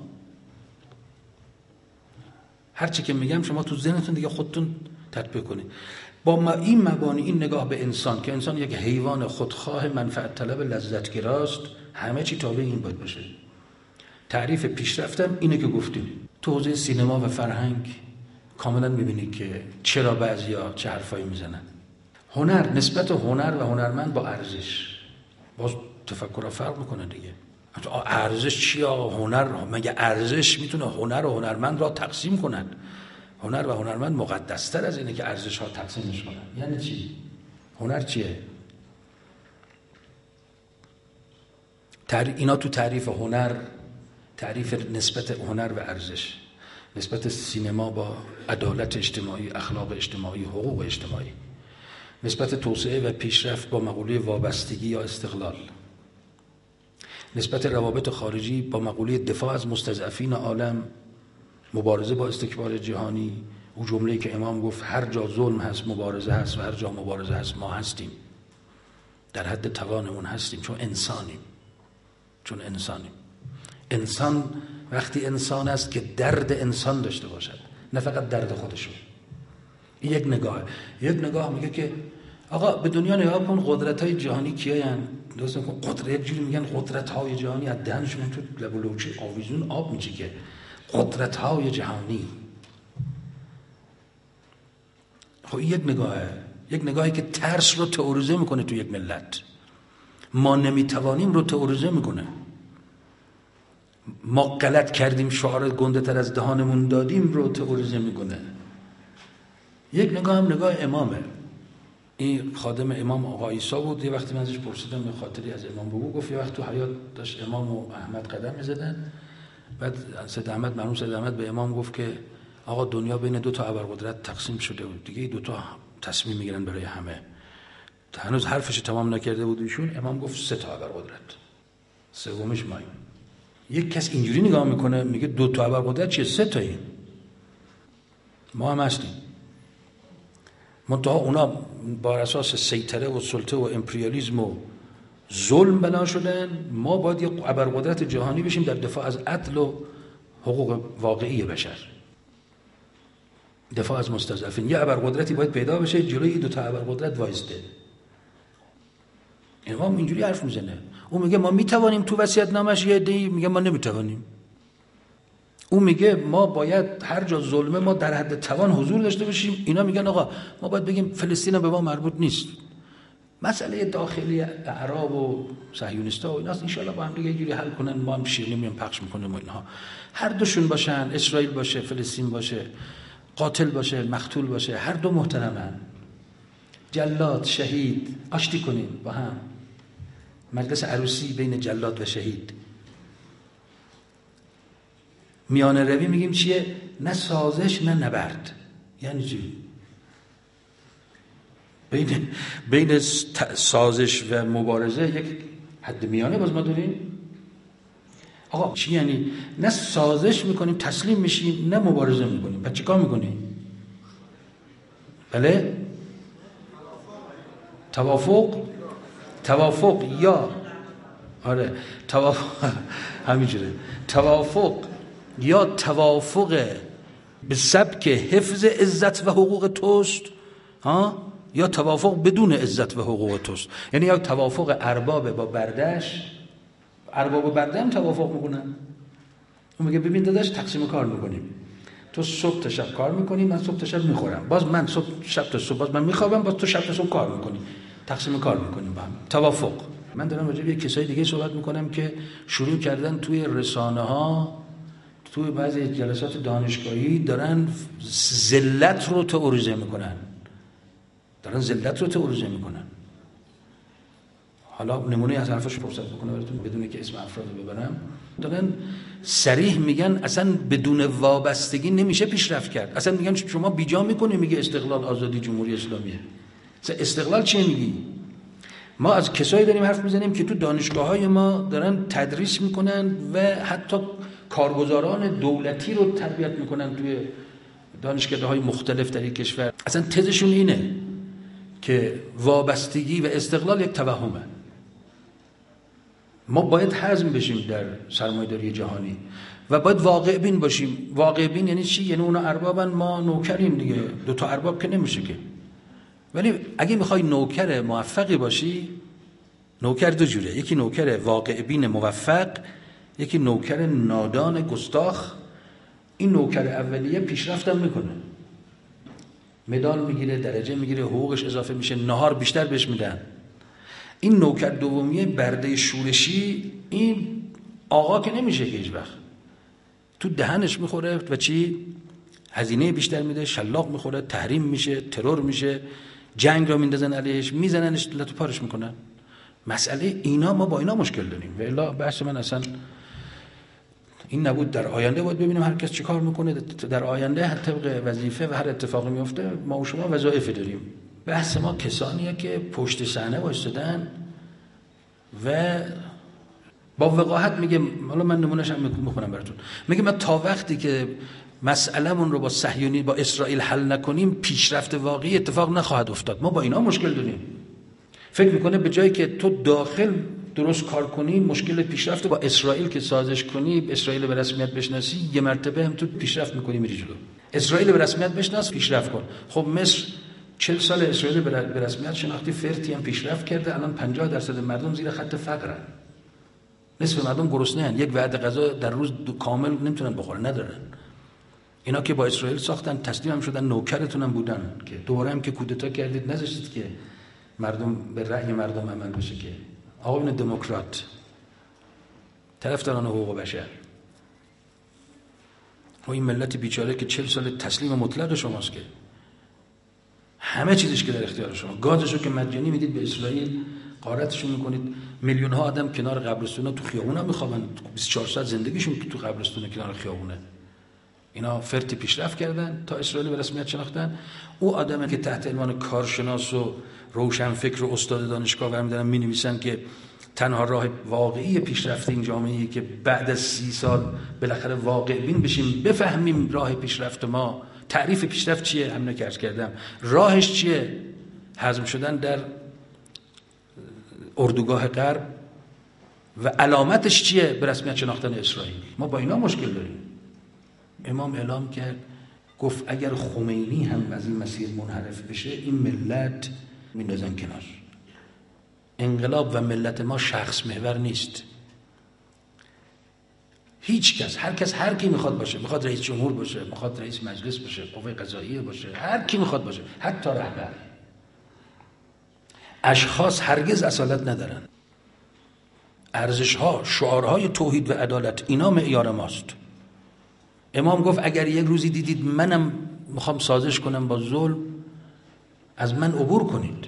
هر چی که میگم شما تو ذهنتون دیگه خودتون تطبیق کنید. با این مبانی، این نگاه به انسان که انسان یک حیوان خودخواه، منفعت طلب، لذتگراست، همه چی تابع این باید باشه. تعریف پیشرفتم اینه که گفتیم. تو حوزه سینما و فرهنگ کاملا میبینید که چرا بعضیا چه حرفایی میزنن. هنر، نسبت هنر و هنرمند با ارزش، باز تفکر فرق میکنه دیگه. ارزش چیه؟ هنر مگه ارزش میتونه هنر و هنرمند را تقسیم کنن؟ هنر و هنرمند مقدستر از اینه که ارزش ها تقسیمش کنن. یعنی چی؟ هنر چیه؟ اینا تو تعریف هنر، تعریف نسبت هنر و ارزش، نسبت سینما با عدالت اجتماعی، اخلاق اجتماعی، حقوق اجتماعی، نسبت توسعه و پیشرفت با مقوله وابستگی یا استقلال، نسبت روابط خارجی با مقوله دفاع از مستضعفین عالم، مبارزه با استکبار جهانی. اون جمله‌ای که امام گفت هر جا ظلم هست مبارزه هست و هر جا مبارزه هست ما هستیم، در حد توانمون هستیم، چون انسانیم. چون انسانیم. انسان وقتی انسان است که درد انسان داشته باشد، نه فقط درد خودشون. این یک نگاه. یک نگاه میگه که آقا به دنیا نگاه کن، قدرت‌های جهانی کیان؟ دوستان قدرت یک جوری میگن قدرت‌های جهانی، از دهنشون تو لب و لوچه آویزون آب میچه که قدرت‌های جهانی. خب این یک نگاهه، یک نگاهی که ترس رو تئوریزه میکنه تو یک ملت. ما نمیتوانیم رو تئوریزه میکنه. ما غلط کردیم شعار گنده تر از دهانمون دادیم رو تئوریزه میکنه. یک نگاه هم نگاه امامه. این خادم امام آقا عیسی بود. یه وقتی من ازش پرسیدم یه خاطری از امام بگو، گفت یه وقت تو حیات داشت امام و احمد قدم می‌زدن، بعد سید احمد مرحوم سید احمد به امام گفت که آقا دنیا بین دو تا ابرقدرت تقسیم شده بود دیگه، دو تا تصمیم میگیرن برای همه. هنوز حرفش تمام نکرده بود ایشون، امام گفت سه تا ابرقدرت، سومش ما. یک کس اینجوری نگاه میکنه میگه دو تا ابرقدرت چیه؟ سه تاییم، ما هم هستیم. منتها اونا بر اساس سیطره و سلطه و امپریالیسم و ظلم بنا شدن، ما باید یک ابرقدرت جهانی بشیم در دفاع از عدل و حقوق واقعی بشر، دفاع از مستضعفین. یه ابرقدرتی باید پیدا بشه جلوی دو تا ابرقدرت وایسته. امام اینجوری حرف میزنه. اون میگه ما میتوانیم، تو وصیت‌نامه‌اش یه عده‌ای میگه ما نمیتوانیم. اون میگه ما باید هر جا ظلمه ما در حد توان حضور داشته باشیم. اینا میگن آقا ما باید بگیم فلسطین به ما مربوط نیست. مسئله داخلی اعراب و صهیونیست‌ها و ایناست، ان شاءالله با هم دیگه یه جوری حل کنن، ما هم شیرینی میام پخش میکنیم و اینها. هر دوشون باشن، اسرائیل باشه، فلسطین باشه، قاتل باشه، مقتول باشه، هر دو محترمن. جلاد، شهید، آشتی کنیم با هم. مجلس عروسی بین جلاد و شهید. میانه روی میگیم چیه؟ نه سازش نه نبرد. یعنی چی؟ بین بین سازش و مبارزه یک حد میانه باز ما داریم. آقا چی یعنی؟ نه سازش میکنیم تسلیم میشیم، نه مبارزه میکنیم. پس چیکار میکنیم؟ بله؟ توافق توافق یا آره توافق همینجوره. توافق یا توافق به سبک حفظ عزت و حقوق توست، ها، یا توافق بدون عزت و حقوق توست. یعنی یا توافق ارباب با بردش، ارباب و برده هم توافق میکنن. اون میگه ببین داداش تقسیم کار میکنیم، تو صبح تا شب کار میکنی، من صبح تا شب میخورم، باز من صبح شب تا صبح باز من میخوابم، باز تو شب تا صبح کار میکنی، تقسیم کار میکنیم با هم. توافق. من دارم راجع به کسای دیگه صحبت میکنم که شروع کردن توی رسانه ها، توی بعضی جلسات دانشگاهی دارن ذلت رو تئوریزه میکنن، دارن ذلت رو تئوریزه میکنن. حالا نمونه از حرفش فرصت بکنم براتون بدون که اسم افراد رو ببرم. دارن صریح میگن اصلا بدون وابستگی نمیشه پیشرفت کرد. اصلا میگن شما بیجا میکنی میگه استقلال، آزادی، جمهوری اسلامیه. استقلال چیه میگی؟ ما از کسایی داریم حرف میزنیم که تو دانشگاه‌های ما دارن تدریس میکنن و حتی کارگزاران دولتی رو تربیت میکنن توی دانشگاه‌های مختلف در این کشور. اصلا تزشون اینه که وابستگی و استقلال یک توهمه. ما باید حزم بشیم در سرمایه‌داری جهانی و باید واقع بین باشیم. واقع بین یعنی چی؟ یعنی اونا اربابن، ما نوکریم دیگه. دو تا ارباب که نمیشه که. ولی اگه میخوای نوکر موفقی باشی، نوکر دو جوره، یکی نوکر واقع بین موفق، یکی نوکر نادان گستاخ. این نوکر اولیه پیشرفتم میکنه، مدال میگیره، درجه میگیره، حقوقش اضافه میشه، نهار بیشتر بهش میدن. این نوکر دومیه برده شورشی، این آقا که نمیشه که هیچ وقت، تو دهنش میخوره و چی؟ هزینه بیشتر میده، شلاق میخوره، تحریم میشه، ترور میشه، جنگ را میندازن علیهش، میزننش، لطو پارش میکنن. مسئله اینا، ما با اینا مشکل داریم. و الا بحث من اصلا این نبود. در آینده باید ببینیم هر کس چی کار میکنه در آینده، هر طبق وظیفه و هر اتفاقی میفته. ما و شما وظایف داریم. بحث ما کسانیه که پشت صحنه وایسادن و با وقاحت میگه، حالا من نمونهش هم میخونم براتون، میگه من تا وقتی که مسئله‌مون رو با صهیونی با اسرائیل حل نکنیم پیشرفت واقعی اتفاق نخواهد افتاد. ما با اینا مشکل داریم. فکر میکنه به جایی که تو داخل درست کار کنی، مشکل پیشرفت با اسرائیل که سازش کنی، اسرائیل به رسمیت بشناسی، یه مرتبه هم تو پیشرفت میکنی، میری جلو. اسرائیل به رسمیت بشناس، پیشرفت کن. خب مصر چهل سال اسرائیل به رسمیت شناختی، فرتی هم پیشرفت کرده، الان پنجاه درصد مردم زیر خط فقرن، نصف مردم گرسنه ان، یک وعده غذا در روز کامل نمیتونن بخورن، ندارن. اینا که با اسرائیل ساختن، تسلیم هم شدن، نوکرتون هم بودن که دوباره هم که کودتا کردید نذاشتید که مردم به رأی مردم عمل بشه. که آقایون دموکرات، طرفداران حقوق بشر، و این ملت بیچاره که چهل سال تسلیم مطلق شماست، که همه چیزش که در اختیار شما، گازشو که مجانی میدید به اسرائیل، غارتشون میکنید، میلیون ها آدم کنار قبرستونا تو خیابونا میخوابن، بیست و چهار ساعت زندگیشون تو قبرستون کنار خیابونه. اینا فرتی پیشرفت کردن تا اسرائیل به رسمیت شناختن. او آدمی که تحت عنوان کارشناس و روشنفکر و استاد دانشگاه برمی‌دارن مینویسن که تنها راه واقعی پیشرفت این جامعه‌ای که بعد از سی سال بالاخره واقع بین بشیم، بفهمیم راه پیشرفت ما، تعریف پیشرفت چیه، همین که عرض کردم، راهش چیه، هضم شدن در اردوگاه غرب و علامتش چیه، به رسمیت شناختن اسرائیل. ما با اینا مشکل داریم. امام اعلام کرد، گفت اگر خمینی هم از این مسیر منحرف بشه، این ملت میندازن کنار. انقلاب و ملت ما شخص محور نیست. هیچ کس، هر کس هر کی میخواد باشه، میخواد رئیس جمهور باشه، میخواد رئیس مجلس باشه، قوه قضاییه باشه، هر کی میخواد باشه، حتی رهبر. اشخاص هرگز اصالت ندارن. ارزش‌ها، شعارهای توحید و عدالت، اینا معیار ماست. امام گفت اگر یک روزی دیدید منم میخوام سازش کنم با ظلم، از من عبور کنید.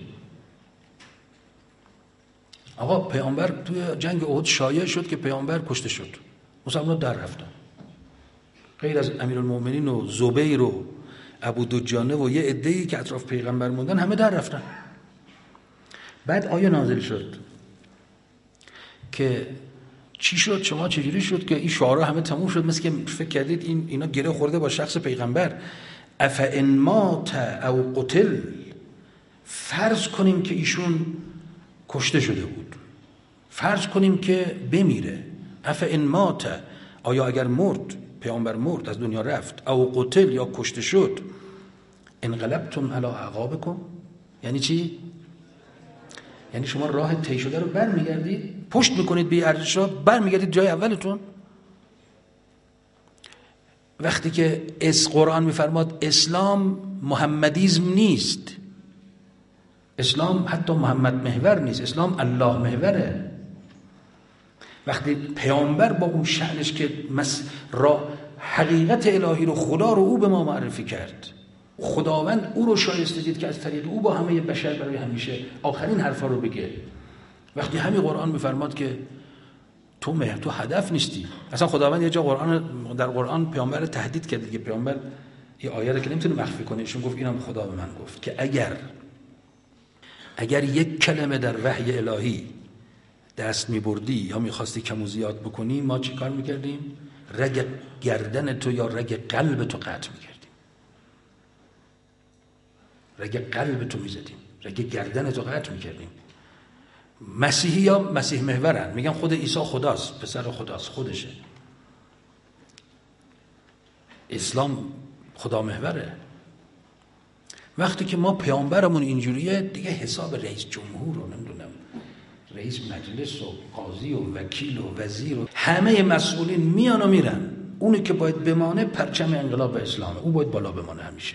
آقا پیامبر توی جنگ احد شایع شد که پیامبر کشته شد، مسلمان‌ها در رفتن، غیر از امیرالمومنین و زبیر و ابو دجانه و یه عده‌ای که اطراف پیغمبر موندن، همه در رفتن. بعد آیه نازل شد که چی شد، شما چجوری شد که این شعارها همه تموم شد، مثل که فکر کردید این اینا گره خورده با شخص پیغمبر. افئن مات او قتل، فرض کنیم که ایشون کشته شده بود، فرض کنیم که بمیره. افئن مات، آیا اگر مرد، پیامبر مرد، از دنیا رفت، او قتل، یا کشته شد، انقلبتم علی اعقابکم، یعنی چی؟ یعنی شما راه طی شده رو برمیگردید، پشت میکنید به ارزش‌ها، برمیگردید جای اولتون. وقتی که اس قرآن میفرماد اسلام محمدیزم نیست، اسلام حتی محمد محور نیست، اسلام الله محوره. وقتی پیامبر با اون شأنش که مس... را حقیقت الهی رو، خدا رو او به ما معرفی کرد، خداوند او رو شایسته دید که از طریق او با همه بشر برای همیشه آخرین حرفا رو بگه. وقتی همین قرآن میفرماد که تو مه تو هدف نیستی، اصلا خداوند یه جا قرآن در قرآن پیامبر تهدید کرد که پیامبر یه آیه رو که نمیتونه مخفی کنه، ایشون گفت اینم خدا به من گفت که اگر اگر یک کلمه در وحی الهی دست میبردی یا میخواستی کم و زیاد بکنی، ما چی کار میکردیم؟ رگ گردن تو یا رگ قلب تو قطع میکردیم، رگ قلب تو میزدیم، رگ گردن تو قطع میکردیم. مسیحی ها مسیح محورن، میگن خود عیسی خداست، پسر خداست، خودشه. اسلام خدا محوره. وقتی که ما پیامبرمون اینجوریه، دیگه حساب رئیس جمهور رو، نمیدونم رئیس مجلس و قاضی و وکیل و وزیر و همه مسئولین میان و میرن. اونی که باید بمانه پرچم انقلاب اسلامه، او باید بالا بمانه همیشه.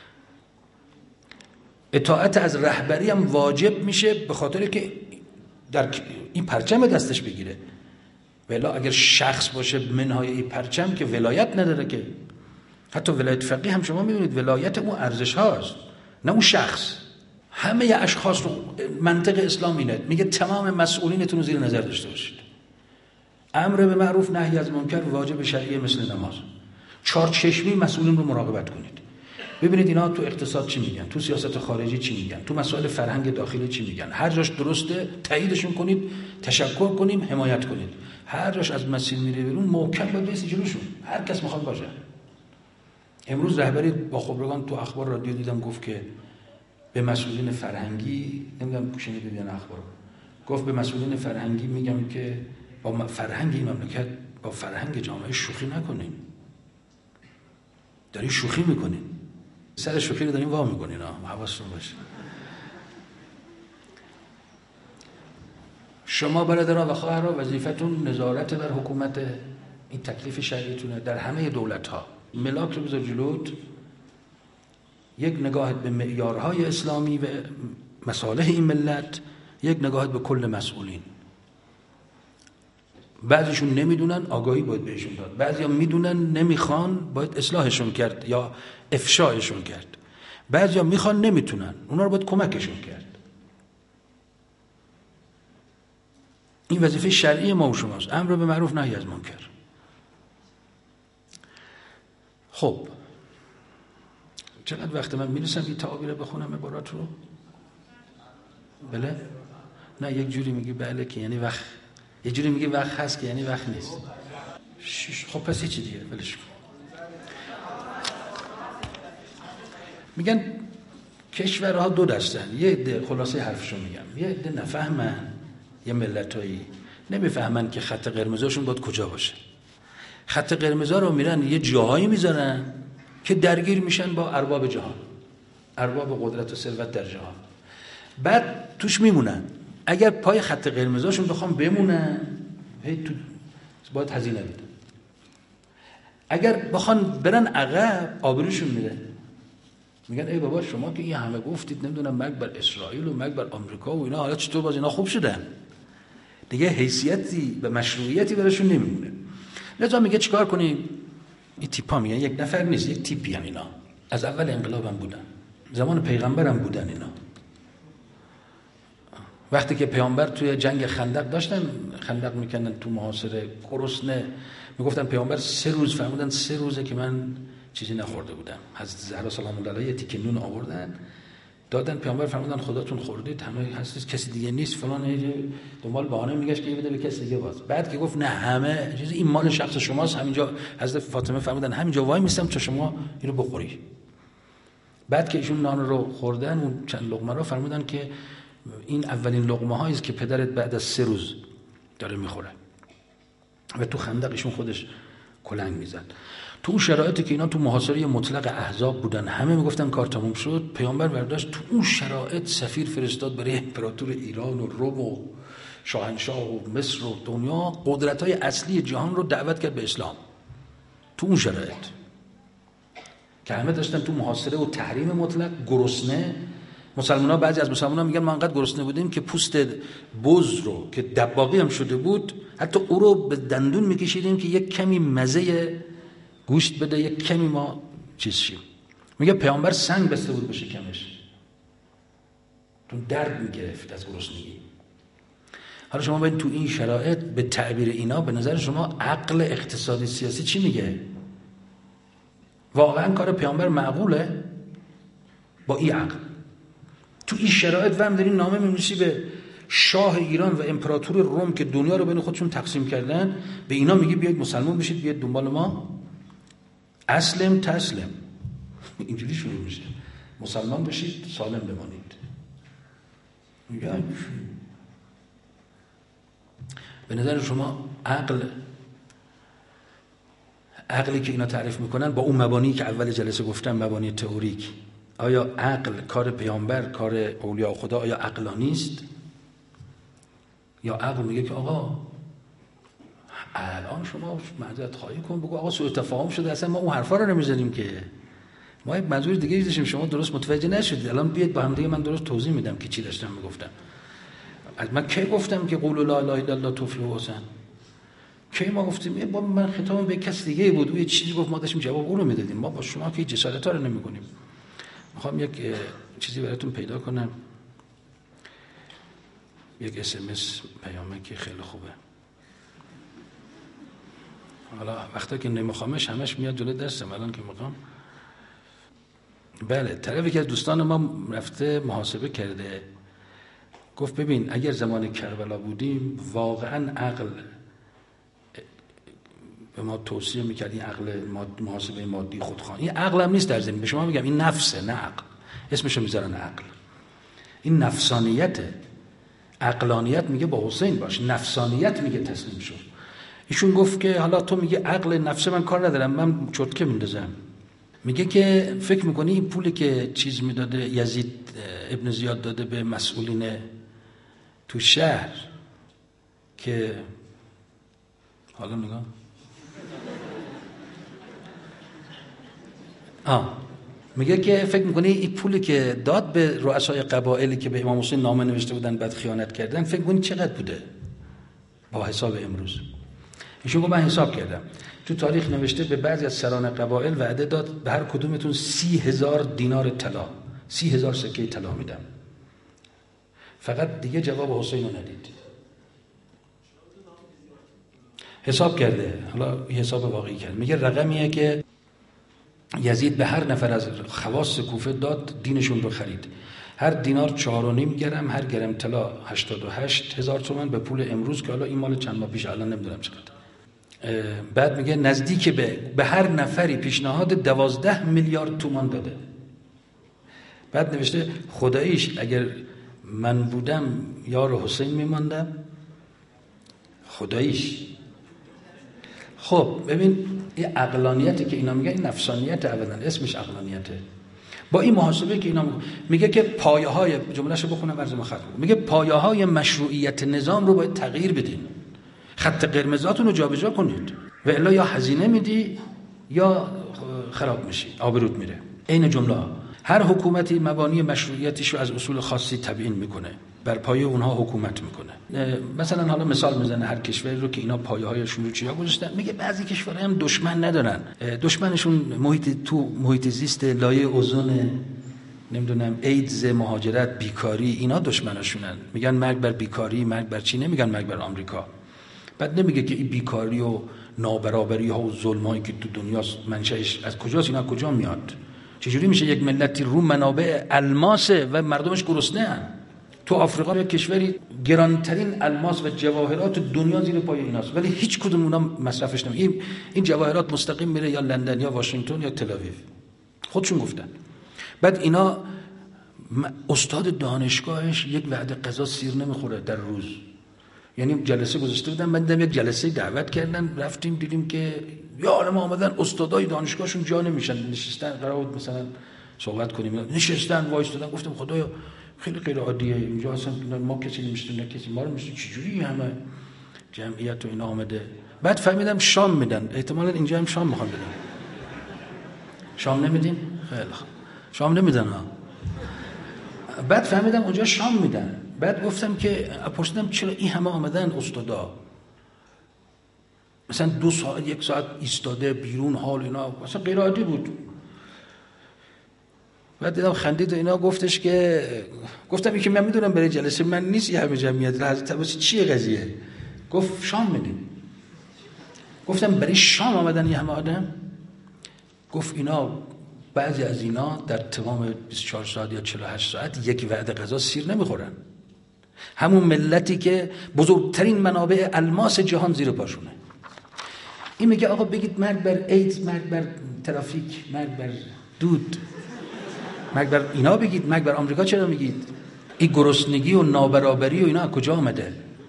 اطاعت از رهبری هم واجب میشه به خاطر که در این پرچم دستش بگیره. ولی اگر شخص باشه منهای این پرچم که ولایت نداره، که حتی ولایت فقیه هم شما میدونید ولایت اون ارزش هاست، نه اون شخص. همه اشخاص رو منطق اسلام اینه، میگه تمام مسئولینتون رو زیر نظر داشته باشید. امر به معروف نهی از منکر واجب شرعی مثل نماز. چهار چشمی مسئولین رو مراقبت کنید، ببینید اینا تو اقتصاد چی میگن، تو سیاست خارجی چی میگن، تو مسائل فرهنگ داخلی چی میگن. هر جاش درسته تاییدشون کنید، تشکر کنیم، حمایت کنید. هر جاش از مسیر میره بیرون، محکم باید بیستی جلوشون، هر کس میخواد باشه. امروز رهبری با خبرگان تو اخبار رادیو دیدم گفت که به مسئولین فرهنگی، نمیدونم شنیدید یا نه اخبار، گفت به مسئولین فرهنگی میگم که با فرهنگ این مملکت، با فرهنگ جامعه شوخی نکنین. داری شوخی میکنین، سر شوخی رو دارین وا میکنین، حواستون باشه. شما برادران و خواهران وظیفتون نظارت بر حکومت، این تکلیف شرعیتونه در همه دولت ها. ملاک رو بذار جلوت، یک نگاهت به معیارهای اسلامی و مصالح این ملت، یک نگاهت به کل مسئولین. بعضیشون نمیدونن، آگاهی باید بهشون داد. بعضیا میدونن نمیخوان، باید اصلاحشون کرد یا افشایشون کرد. بعضیا میخوان نمیتونن، اونا رو باید کمکشون کرد. این وظیفه شرعی ما و شماست، امر به معروف نهی از منکر. خب چقدر وقت من میرسم این تعابیر رو بخونم عبارات رو؟ بله؟ نه یک جوری میگی بله که یعنی وقت، یک جوری میگی وقت هست که یعنی وقت نیست. شش. خب پس چی دیگه ولش کن. میگن کشورها دو دستن، یه عده خلاصه حرفشو میگم، یه عده نفهمن، یه ملتایی نمیفهمن که خط قرمزاشون باید کجا باشه. خط قرمزا رو میرن یه جاهایی میذارن که درگیر میشن با ارباب جهان، ارباب قدرت و ثروت در جهان، بعد توش میمونن. اگر پای خط قرمزاشون بخوام بمونن هی تو باید هزینه بدن، اگر بخوان برن عقب آبروشون میره. میگن ای بابا شما که این همه گفتید نمیدونم مرگ بر اسرائیل و مرگ بر آمریکا و اینا، حالا چطور باز اینا خوب شدن؟ دیگه حیثیتی و مشروعیتی براشون نمیمونه. لذا میگه چیکار کنیم؟ این تیپا میگن یک نفر نیست، یک تیپی هم اینا از اول انقلاب هم بودن، زمان پیغمبر هم بودن. اینا وقتی که پیامبر توی جنگ خندق داشتن خندق میکنن تو محاصره گرسنه، میگفتن پیامبر سه روز، فرمودن سه روزه که من چیزی نخورده بودم. حضرت زهرا سلام الله علیها تیکه نون آوردن دادن پیامبر، فرمودن خداتون خوردید، همه هستید، کسی دیگه نیست فلان، دنبال بهانه میگشت که بده به کسی دیگه باز. بعد که گفت نه همه چیز این مال شخص شماست، همینجا حضرت فاطمه فرمودن همینجا وای میستم تا شما اینو بخوری. بعد که ایشون نان رو خوردن اون چند لقمه رو، فرمودن که این اولین لقمه هایی است که پدرت بعد از سه روز داره میخوره. و تو خندق ایشون خودش کلنگ میزد. تو اون شرایطی که اینا تو محاصره مطلق احزاب بودن، همه میگفتن کار تموم شد، پیامبر برداشت تو اون شرایط سفیر فرستاد برای امپراتور ایران و روم و شاهنشاه و مصر و دنیا، قدرت‌های اصلی جهان رو دعوت کرد به اسلام. تو اون شرایط که همه داشتن تو محاصره و تحریم مطلق گرسنه. مسلمان‌ها، بعضی از مسلمان‌ها میگن ما انقدر گرسنه بودیم که پوست بز رو که دباغی هم شده بود، حتی او رو به دندون میکشیدیم که یک کمی مزه گوشت بده، یک کمی ما چیز شیم. میگه پیامبر سنگ بسته بود به شکمش، تو درد میگرفت از گرسنگی. حالا شما باید تو این شرایط به تعبیر اینا، به نظر شما عقل اقتصادی سیاسی چی میگه؟ واقعا کار پیامبر معقوله؟ با این عقل تو این شرایط وام داری نامه می‌نویسی به شاه ایران و امپراتور روم که دنیا رو بین خودشون تقسیم کردن، به اینا میگی بیاید مسلمان بشید، بیاید دنبال ما، اسلم تسلم. اینجوری شروع میشه، مسلمان بشید سالم بمانید. میگن به نظر شما عقل عقلی که اینا تعریف میکنن با اون مبانی که اول جلسه گفتم، مبانی تئوریک، آیا عقل کار پیامبر، کار اولیاء خدا، آیا عقلانی است؟ یا عقل میگه که آقا الان شما معذرت خواهی کن، بگو آقا سوء تفاهم شده، اصلا ما اون حرفا رو نمیزنیم که، ما یک منظور دیگه داشتیم، شما درست متوجه نشدید. الان بیاید با هم دیگه من درست توضیح میدم که چی داشتم میگفتم. من کی گفتم که قولوا لا اله الا الله تفلحوا حسن؟ کی ما گفتیم؟ با من خطابم به کس دیگه بود، او یه چیزی گفت ما داشتیم جواب اون رو میدادیم. ما با شما که جسارت‌ها رو نمی‌کنیم. میخوام یک چیزی براتون پیدا کنم، یک اس ام اس پیامه که خیلی خوبه. حالا وقتا که نمیخوامش همش میاد جلوی دستم، الان که میخوام. بله، طرفی که از دوستان ما رفته محاسبه کرده، گفت ببین اگر زمان کربلا بودیم واقعا عقل به ما توصیه میکرد، این عقل محاسبه مادی خودخواه، این عقل هم نیست در زمین، به شما میگم این نفسه نه عقل، اسمشو میذارن عقل. این نفسانیته. عقلانیت میگه با حسین باش، نفسانیت میگه تسلیم شو. ایشون گفت که حالا تو میگه عقل نفسه، من کار ندارم، من چرتکه میندازم. میگه که فکر میکنی این پولی که چیز میداده یزید ابن زیاد داده به مسئولین تو شهر که حالا نگاه آه میگه که فکر میکنی این پولی که داد به رؤسای قبایلی که به امام حسین نامه نوشته بودن بعد خیانت کردن، فکر میکنی چقدر بوده با حساب امروز؟ ایشون گفت من حساب کردم تو تاریخ نوشته به بعضی از سران قبایل وعده داد به هر کدومتون سی هزار دینار طلا، سی هزار سکه طلا میدم. فقط دیگه جواب حسین رو ندید. حساب کرده، حالا حساب واقعی کرد، میگه رقمیه که یزید به هر نفر از خواص کوفه داد دینشون رو خرید. هر دینار چهار و نیم گرم، هر گرم طلا هشتاد و هشت هزار تومان به پول امروز که حالا این مال چند ماه پیش، الان نمیدونم چقدر. بعد میگه نزدیک به به هر نفری پیشنهاد دوازده میلیارد تومان داده. بعد نوشته خداییش اگر من بودم یار حسین میماندم، خداییش. خب ببین این عقلانیتی که اینا میگن این نفسانیت، اولا اسمش عقلانیته. با این محاسبه که اینا میگه که پایه های، جملهشو بخونم عرض مخاطب، میگه پایه های مشروعیت نظام رو باید تغییر بدین، خط قرمزاتون رو جابجا کنید و الا یا هزینه میدی یا خراب میشی، آبروت میره. این جمله هر حکومتی مبانی مشروعیتش رو از اصول خاصی تبیین میکنه، بر پایه اونها حکومت میکنه. مثلا حالا مثال میزنه هر کشوری رو که اینا پایه هایشون رو چیا گذاشتن، میگه بعضی کشورها هم دشمن ندارن، دشمنشون محیط تو محیط زیست، لایه اوزون، نمیدونم ایدز، مهاجرت، بیکاری، اینا دشمناشونن. میگن مرگ بر بیکاری، مرگ بر چی، نمیگن مرگ بر آمریکا. بعد نمیگه که این بیکاری و نابرابری ها و ظلمایی که تو دنیاست منشأش از کجاست، اینا کجا میاد؟ چجوری میشه یک ملتی رو منابع الماسه و مردمش گرسنه ان؟ تو آفریقا یک کشوری گرانترین الماس و جواهرات دنیا زیر پای ایناست، ولی هیچ کدوم اونا مصرفش نمیشه. این این جواهرات مستقیم میره یا لندن یا واشنگتن یا تل آویو، خودشون گفتن. بعد اینا استاد دانشگاهش یک وعده غذا سیر نمیخوره در روز. یعنی جلسه گذاشته بودن، من دیدم یک جلسه دعوت کردن، رفتیم دیدیم که یا عالم آمدن استادای دانشگاهشون جا نمیشن، نشستن، قرار بود مثلا صحبت کنیم، نشستن وایستادن. گفتم خدایا خیلی غیر عادیه اینجا، اصلا ما کسی نمیشتیم نه کسی ما رو میشتیم، چجوری همه جمعیت و اینا آمده. بعد فهمیدم شام میدن، احتمالاً اینجا هم شام میخوان بدن. شام نمیدین؟ خیلی خوب، شام نمیدن ها. بعد فهمیدم اونجا شام میدن. بعد گفتم که پرسیدم چرا این همه آمدن استادا، مثلا دو ساعت یک ساعت ایستاده بیرون، حال اینا مثلا غیر عادی بود. بعد دیدم خندید و اینا، گفتش که گفتم این که من میدونم برای جلسه من نیست یه همه جمعیت، حضرت عباسی چیه قضیه؟ گفت شام میدیم. گفتم برای شام آمدن یه همه آدم؟ گفت اینا بعضی از اینا در تمام بیست و چهار ساعت یا چهل و هشت ساعت یک وعده غذا سیر نمیخورن. همون ملتی که بزرگترین منابع الماس جهان زیر پاشونه. این میگه آقا بگید مرگ بر ایدز، مرگ بر ترافیک، مرگ بر دود، مرگ بر اینا بگید، مرگ بر آمریکا چرا میگید؟ این گرسنگی و نابرابری و اینا از کجا آمده؟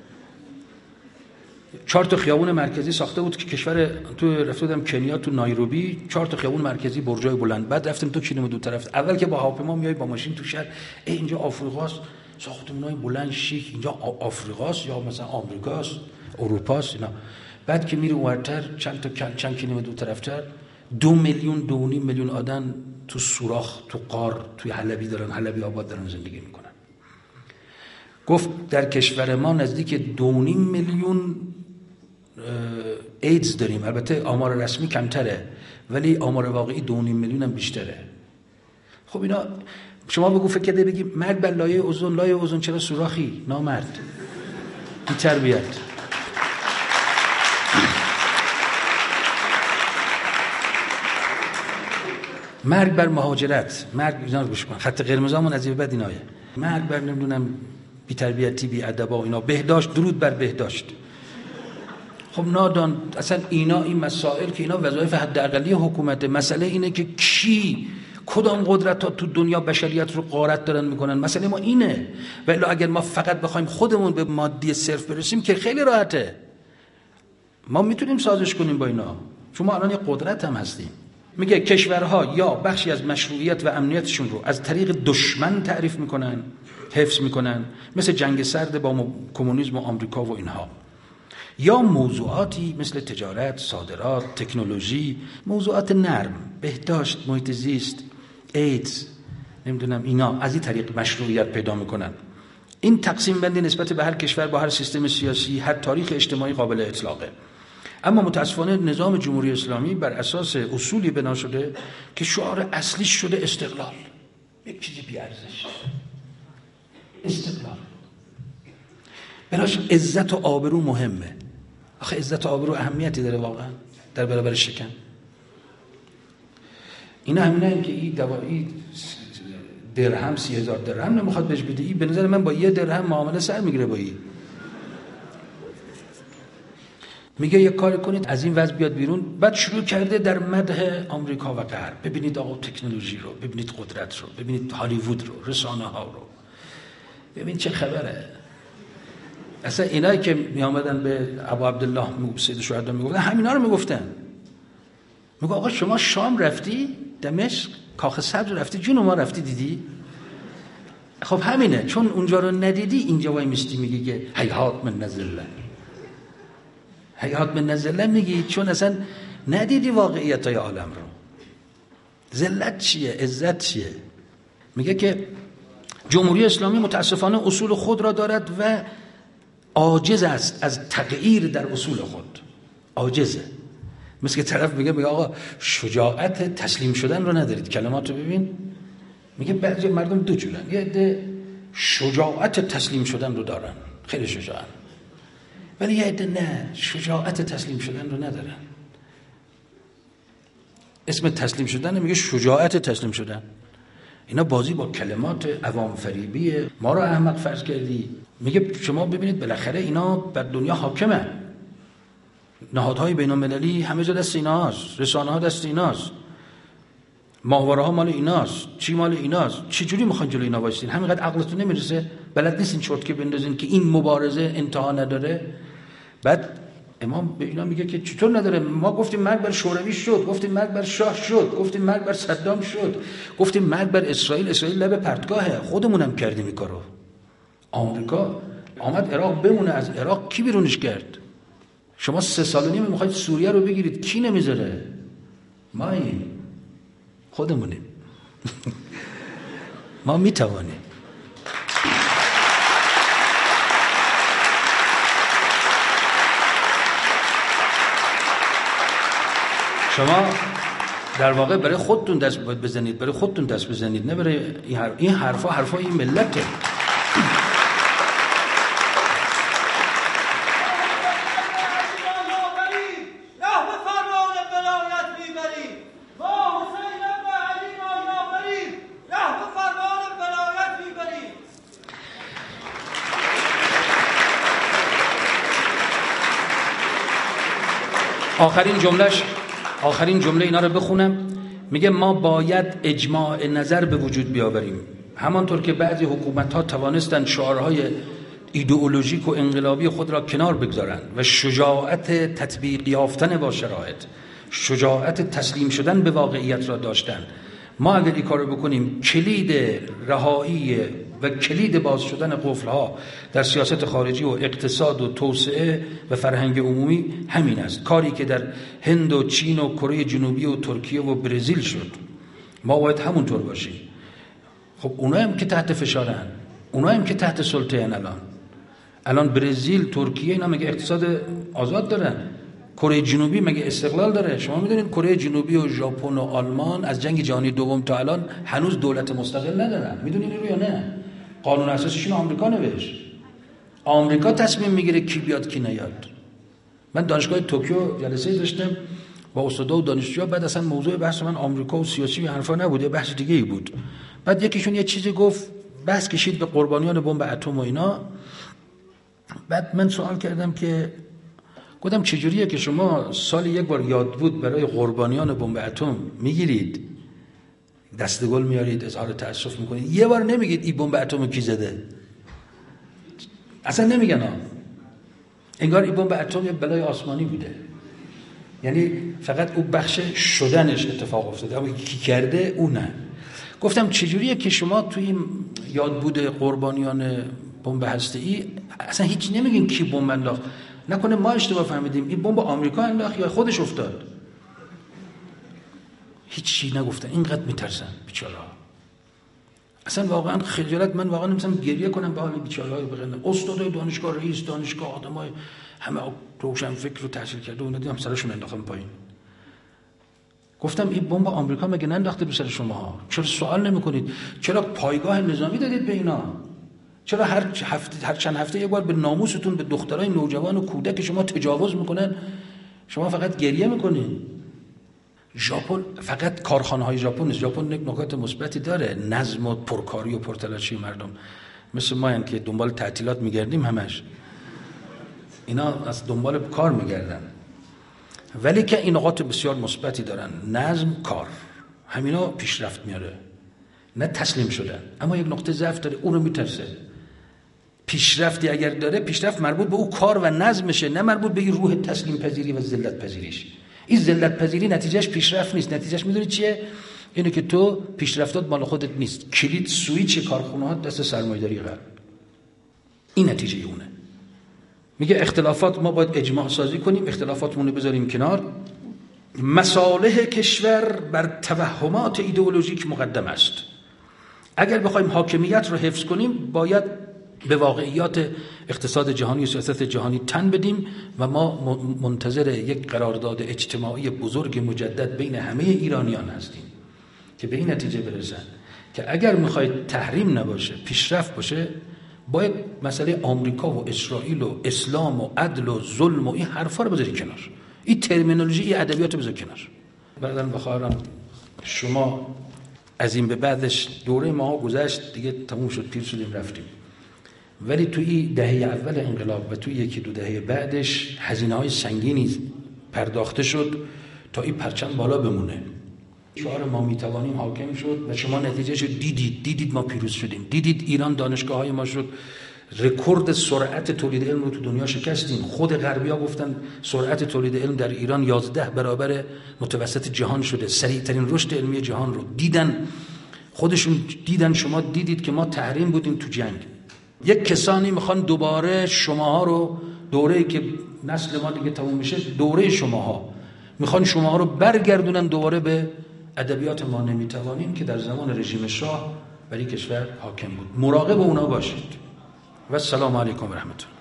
چهار تا خیابون مرکزی ساخته بود که کشور، تو رفته بودم کنیا، تو نایروبی، چهار تا خیابون مرکزی برجای بلند. بعد رفتیم تو کیلومتر دو طرف، اول که با هواپیما میای با ماشین تو شهر، ای اینجا آفریقاست، ساختمانای بلند شیک، اینجا آفریقاست یا مثلا آمریکاست، اروپاست اینا. بعد که میری اونورتر چند تا چند کیلومتر دو طرفتر، دو میلیون دو و نیم میلیون آدم تو سوراخ، تو غار، توی حلبی دارن، حلبی آباد دارن زندگی میکنن. گفت در کشور ما نزدیک دو و نیم میلیون ایدز داریم. البته آمار رسمی کمتره ولی آمار واقعی دو و نیم میلیون هم بیشتره. خب اینا شما بگو فکر کرده بگی مرگ بر لایه اوزون، لایه اوزون چرا سوراخی؟ نامرد، بی تربیت. مرگ بر مهاجرت، مرگ اینا رو گوش کن، خط قرمزامون از این بعد اینایه. مرگ بر نمیدونم بی تربیتی، بی ادبا اینا. بهداشت، درود بر بهداشت. خب نادان اصلا اینا، این مسائل که اینا وظایف حداقلی حکومت، مسئله اینه که کی کدام قدرت ها تو دنیا بشریت رو غارت دارن میکنن. مسئله ما اینه. ولی اگر ما فقط بخوایم خودمون به مادی صرف برسیم که خیلی راحته، ما میتونیم سازش کنیم با اینا، چون ما الان یه قدرت هم هستیم. میگه کشورها یا بخشی از مشروعیت و امنیتشون رو از طریق دشمن تعریف میکنن، حفظ میکنن، مثل جنگ سرد با کمونیسم و آمریکا و اینها، یا موضوعاتی مثل تجارت، صادرات، تکنولوژی، موضوعات نرم، بهداشت، محیط زیست، ایدز، نمیدونم اینا، از این طریق مشروعیت پیدا میکنن. این تقسیم بندی نسبت به هر کشور با هر سیستم سیاسی، هر تاریخ اجتماعی قابل اطلاقه. اما متاسفانه نظام جمهوری اسلامی بر اساس اصولی بنا شده که شعار اصلیش شده استقلال. یک چیزی بی ارزش، استقلال. براش عزت و آبرو مهمه. آخه عزت و آبرو اهمیتی داره واقعا در برابر شکن؟ این همینه این که این دوایی درهم سی هزار درهم نمیخواد بهش بده، این به نظر من با یه درهم معامله سر میگیره. با این میگه یک کاری کنید از این وضع بیاد بیرون. بعد شروع کرده در مدح آمریکا و غرب. ببینید آقا تکنولوژی رو، ببینید قدرت رو، ببینید هالیوود رو، رسانه ها رو، ببین چه خبره. اصلا اینایی که می آمدن به ابو عبدالله سید الشهدا میگفتن همینا رو میگفتن. میگه آقا شما شام رفتی، دمشق کاخ سبز رفتی، جون ما رفتی دیدی؟ خب همینه، چون اونجا رو ندیدی اینجا وای میستی میگی که هیهات من نزله، هیهات من نزله میگی چون اصلا ندیدی واقعیت های عالم رو. ذلت چیه؟ عزت چیه؟ میگه که جمهوری اسلامی متاسفانه اصول خود را دارد و عاجز است از تغییر در اصول خود. عاجزه. مثل که طرف میگه میگه آقا شجاعت تسلیم شدن رو ندارید. کلماتو ببین، میگه بعضی مردم دو جورن، یه عده شجاعت تسلیم شدن رو دارن، خیلی شجاعن، ولی یه عده نه، شجاعت تسلیم شدن رو ندارن. اسم تسلیم شدن میگه شجاعت تسلیم شدن. اینا بازی با کلمات عوام فریبیه. ما رو احمق فرض کردی. میگه شما ببینید بالاخره اینا بر دنیا حاکمن. نهادهای بین المللی همه جا دست ایناست، رسانه ها دست ایناست، ماهواره ها مال ایناست، چی مال ایناست. چه جوری میخواین جلوی اینا وایسین؟ همینقدر عقلتون نمیرسه؟ بلد نیستین چرتکه بندازین که این مبارزه انتها نداره؟ بعد امام به اینا میگه که چطور نداره؟ ما گفتیم مرگ بر شوروی شد، گفتیم مرگ بر شاه شد، گفتیم مرگ بر صدام شد، گفتیم مرگ بر اسرائیل، اسرائیل لب پرتگاهه، خودمونم کردیم این کارو. آمریکا آمد عراق بمونه، از عراق کی بیرونش کرد؟ شما سه سال و نیم میخواید سوریه رو بگیرید، کی نمیذاره؟ ما این خودمونیم. ما میتوانیم. شما در واقع برای خودتون دست بزنید، برای خودتون دست بزنید، نه برای این حرف. این حرفا حرفای این ملته. آخرین جملهش آخرین جمله اینا رو بخونم. میگه ما باید اجماع نظر به وجود بیاوریم، همانطور که بعضی حکومت‌ها توانستند شعارهای ایدئولوژیک و انقلابی خود را کنار بگذارند و شجاعت تطبیق یافتن با شرایط، شجاعت تسلیم شدن به واقعیت را داشتند. ما اگر این کار رو بکنیم، کلید رهایی و کلید باز شدن قفل‌ها در سیاست خارجی و اقتصاد و توسعه و فرهنگ عمومی همین است. کاری که در هند و چین و کره جنوبی و ترکیه و برزیل شد، ما باید همونطور باشیم. خب اونا هم که تحت فشارن، اونا هم که تحت سلطه ان. الان الان برزیل، ترکیه اینا مگه اقتصاد آزاد دارن؟ کره جنوبی مگه استقلال داره؟ شما میدونید کره جنوبی و ژاپن و آلمان از جنگ جهانی دوم تا الان هنوز دولت مستقل ندارن. میدونید این رو یا نه؟ قانون اساسیشون آمریکا نوشت. آمریکا تصمیم میگیره کی بیاد کی نیاد. من دانشگاه توکیو جلسه داشتم با استادا و دانشجوها، بعد اصلا موضوع بحث من آمریکا و سیاسی و حرفا نبود، یه بحث دیگه ای بود. بعد یکیشون یه چیزی گفت، بحث کشید به قربانیان بمب اتم و اینا. بعد من سوال کردم که گفتم چجوریه که شما سال یک بار یاد بود برای قربانیان بمب اتم میگیرید، دستگل میارید، اظهار تأسف میکنید، یه بار نمیگید این بمب اتم کی زده؟ اصلا نمیگن ها. انگار این بمب اتم یه بلای آسمانی بوده، یعنی فقط اون بخش شدنش اتفاق افتاده، اما کی کرده اون نه. گفتم چجوریه که شما توی یاد بود قربانیان بمب هسته‌ای اصلا هیچ نمیگین کی بمب انداخت؟ نکنه ما اشتباه فهمیدیم این بمب آمریکا انداخت یا خودش افتاد؟ هیچی نگفتن. اینقدر میترسن بیچاره‌ها. اصلا واقعا خجالت، من واقعا نمی‌تونم گریه کنم به حال بیچاره‌های بقیه. استادای دانشگاه، رئیس دانشگاه، آدمای همه روشن فکر رو تحصیل کرده اونا دیدم سرشون انداختن پایین. گفتم این بمب آمریکا مگه ننداخته به سر شماها؟ چرا سوال نمی‌کنید؟ چرا پایگاه نظامی دادید به اینا؟ چرا هر هفته هر چند هفته یک بار به ناموستون به دخترای نوجوان و کودک شما تجاوز میکنن؟ شما فقط گریه میکنین. ژاپن فقط کارخانه‌های ژاپن نیست. ژاپن یک نکات مثبتی داره، نظم و پرکاری و پرتلاشی مردم. مثل ما هم که دنبال تعطیلات میگردیم همش. اینا از دنبال کار میگردن. ولی که این نقاط بسیار مثبتی دارن، نظم، کار، همینا پیشرفت میاره. نه تسلیم شدن، اما یک نقطه ضعف داره، اون رو میترسه. پیشرفتی اگر داره، پیشرفت مربوط به او کار و نظمشه، نه مربوط به این روح تسلیم پذیری و ذلت پذیریش. این ذلت پذیری نتیجهش پیشرفت نیست. نتیجهش میدونی چیه؟ اینه که تو پیشرفتات مال خودت نیست. کلید سوئیچ کارخونه ها دست سرمایه‌داری قرار. این نتیجه اونه. میگه اختلافات ما باید اجماع سازی کنیم، اختلافاتمون رو بذاریم کنار. مصالح کشور بر توهمات ایدئولوژیک مقدم است. اگر بخوایم حاکمیت رو حفظ کنیم باید به واقعیات اقتصاد جهانی و سیاست جهانی تن بدیم و ما منتظر یک قرارداد اجتماعی بزرگ مجدد بین همه ایرانیان هستیم که به این نتیجه برسن که اگر میخواید تحریم نباشه، پیشرفت باشه، باید مسئله آمریکا و اسرائیل و اسلام و عدل و ظلم و این حرفا رو بذاری کنار. این ترمینولوژی، این ادبیات رو بذار کنار. بعدن بخوارم شما از این به بعدش دوره ما گذشت دیگه، تموم شد، پیر شدیم رفتیم. ولی توی دهه اول انقلاب و توی یکی دو دهه بعدش هزینه‌های سنگینی پرداخته شد تا این پرچم بالا بمونه. شعار ما میتوانیم حاکم شد و شما نتیجهش دیدید. دیدید ما پیروز شدیم. دیدید ایران دانشگاه‌های ما شد رکورد سرعت تولید علم رو تو دنیا شکستیم. خود غربی‌ها گفتن سرعت تولید علم در ایران یازده برابر متوسط جهان شده، سریع‌ترین رشد علمی جهان رو دیدن. خودشون دیدن، شما دیدید که ما تحریم بودیم تو جنگ. یک کسانی میخوان دوباره شماها رو، دوره‌ای که نسل ما دیگه تموم میشه، دوره شماها میخوان شماها رو برگردونن دوباره به ادبیات ما نمیتوانیم که در زمان رژیم شاه برای کشور حاکم بود. مراقب اونا باشید. و السلام علیکم و رحمت الله.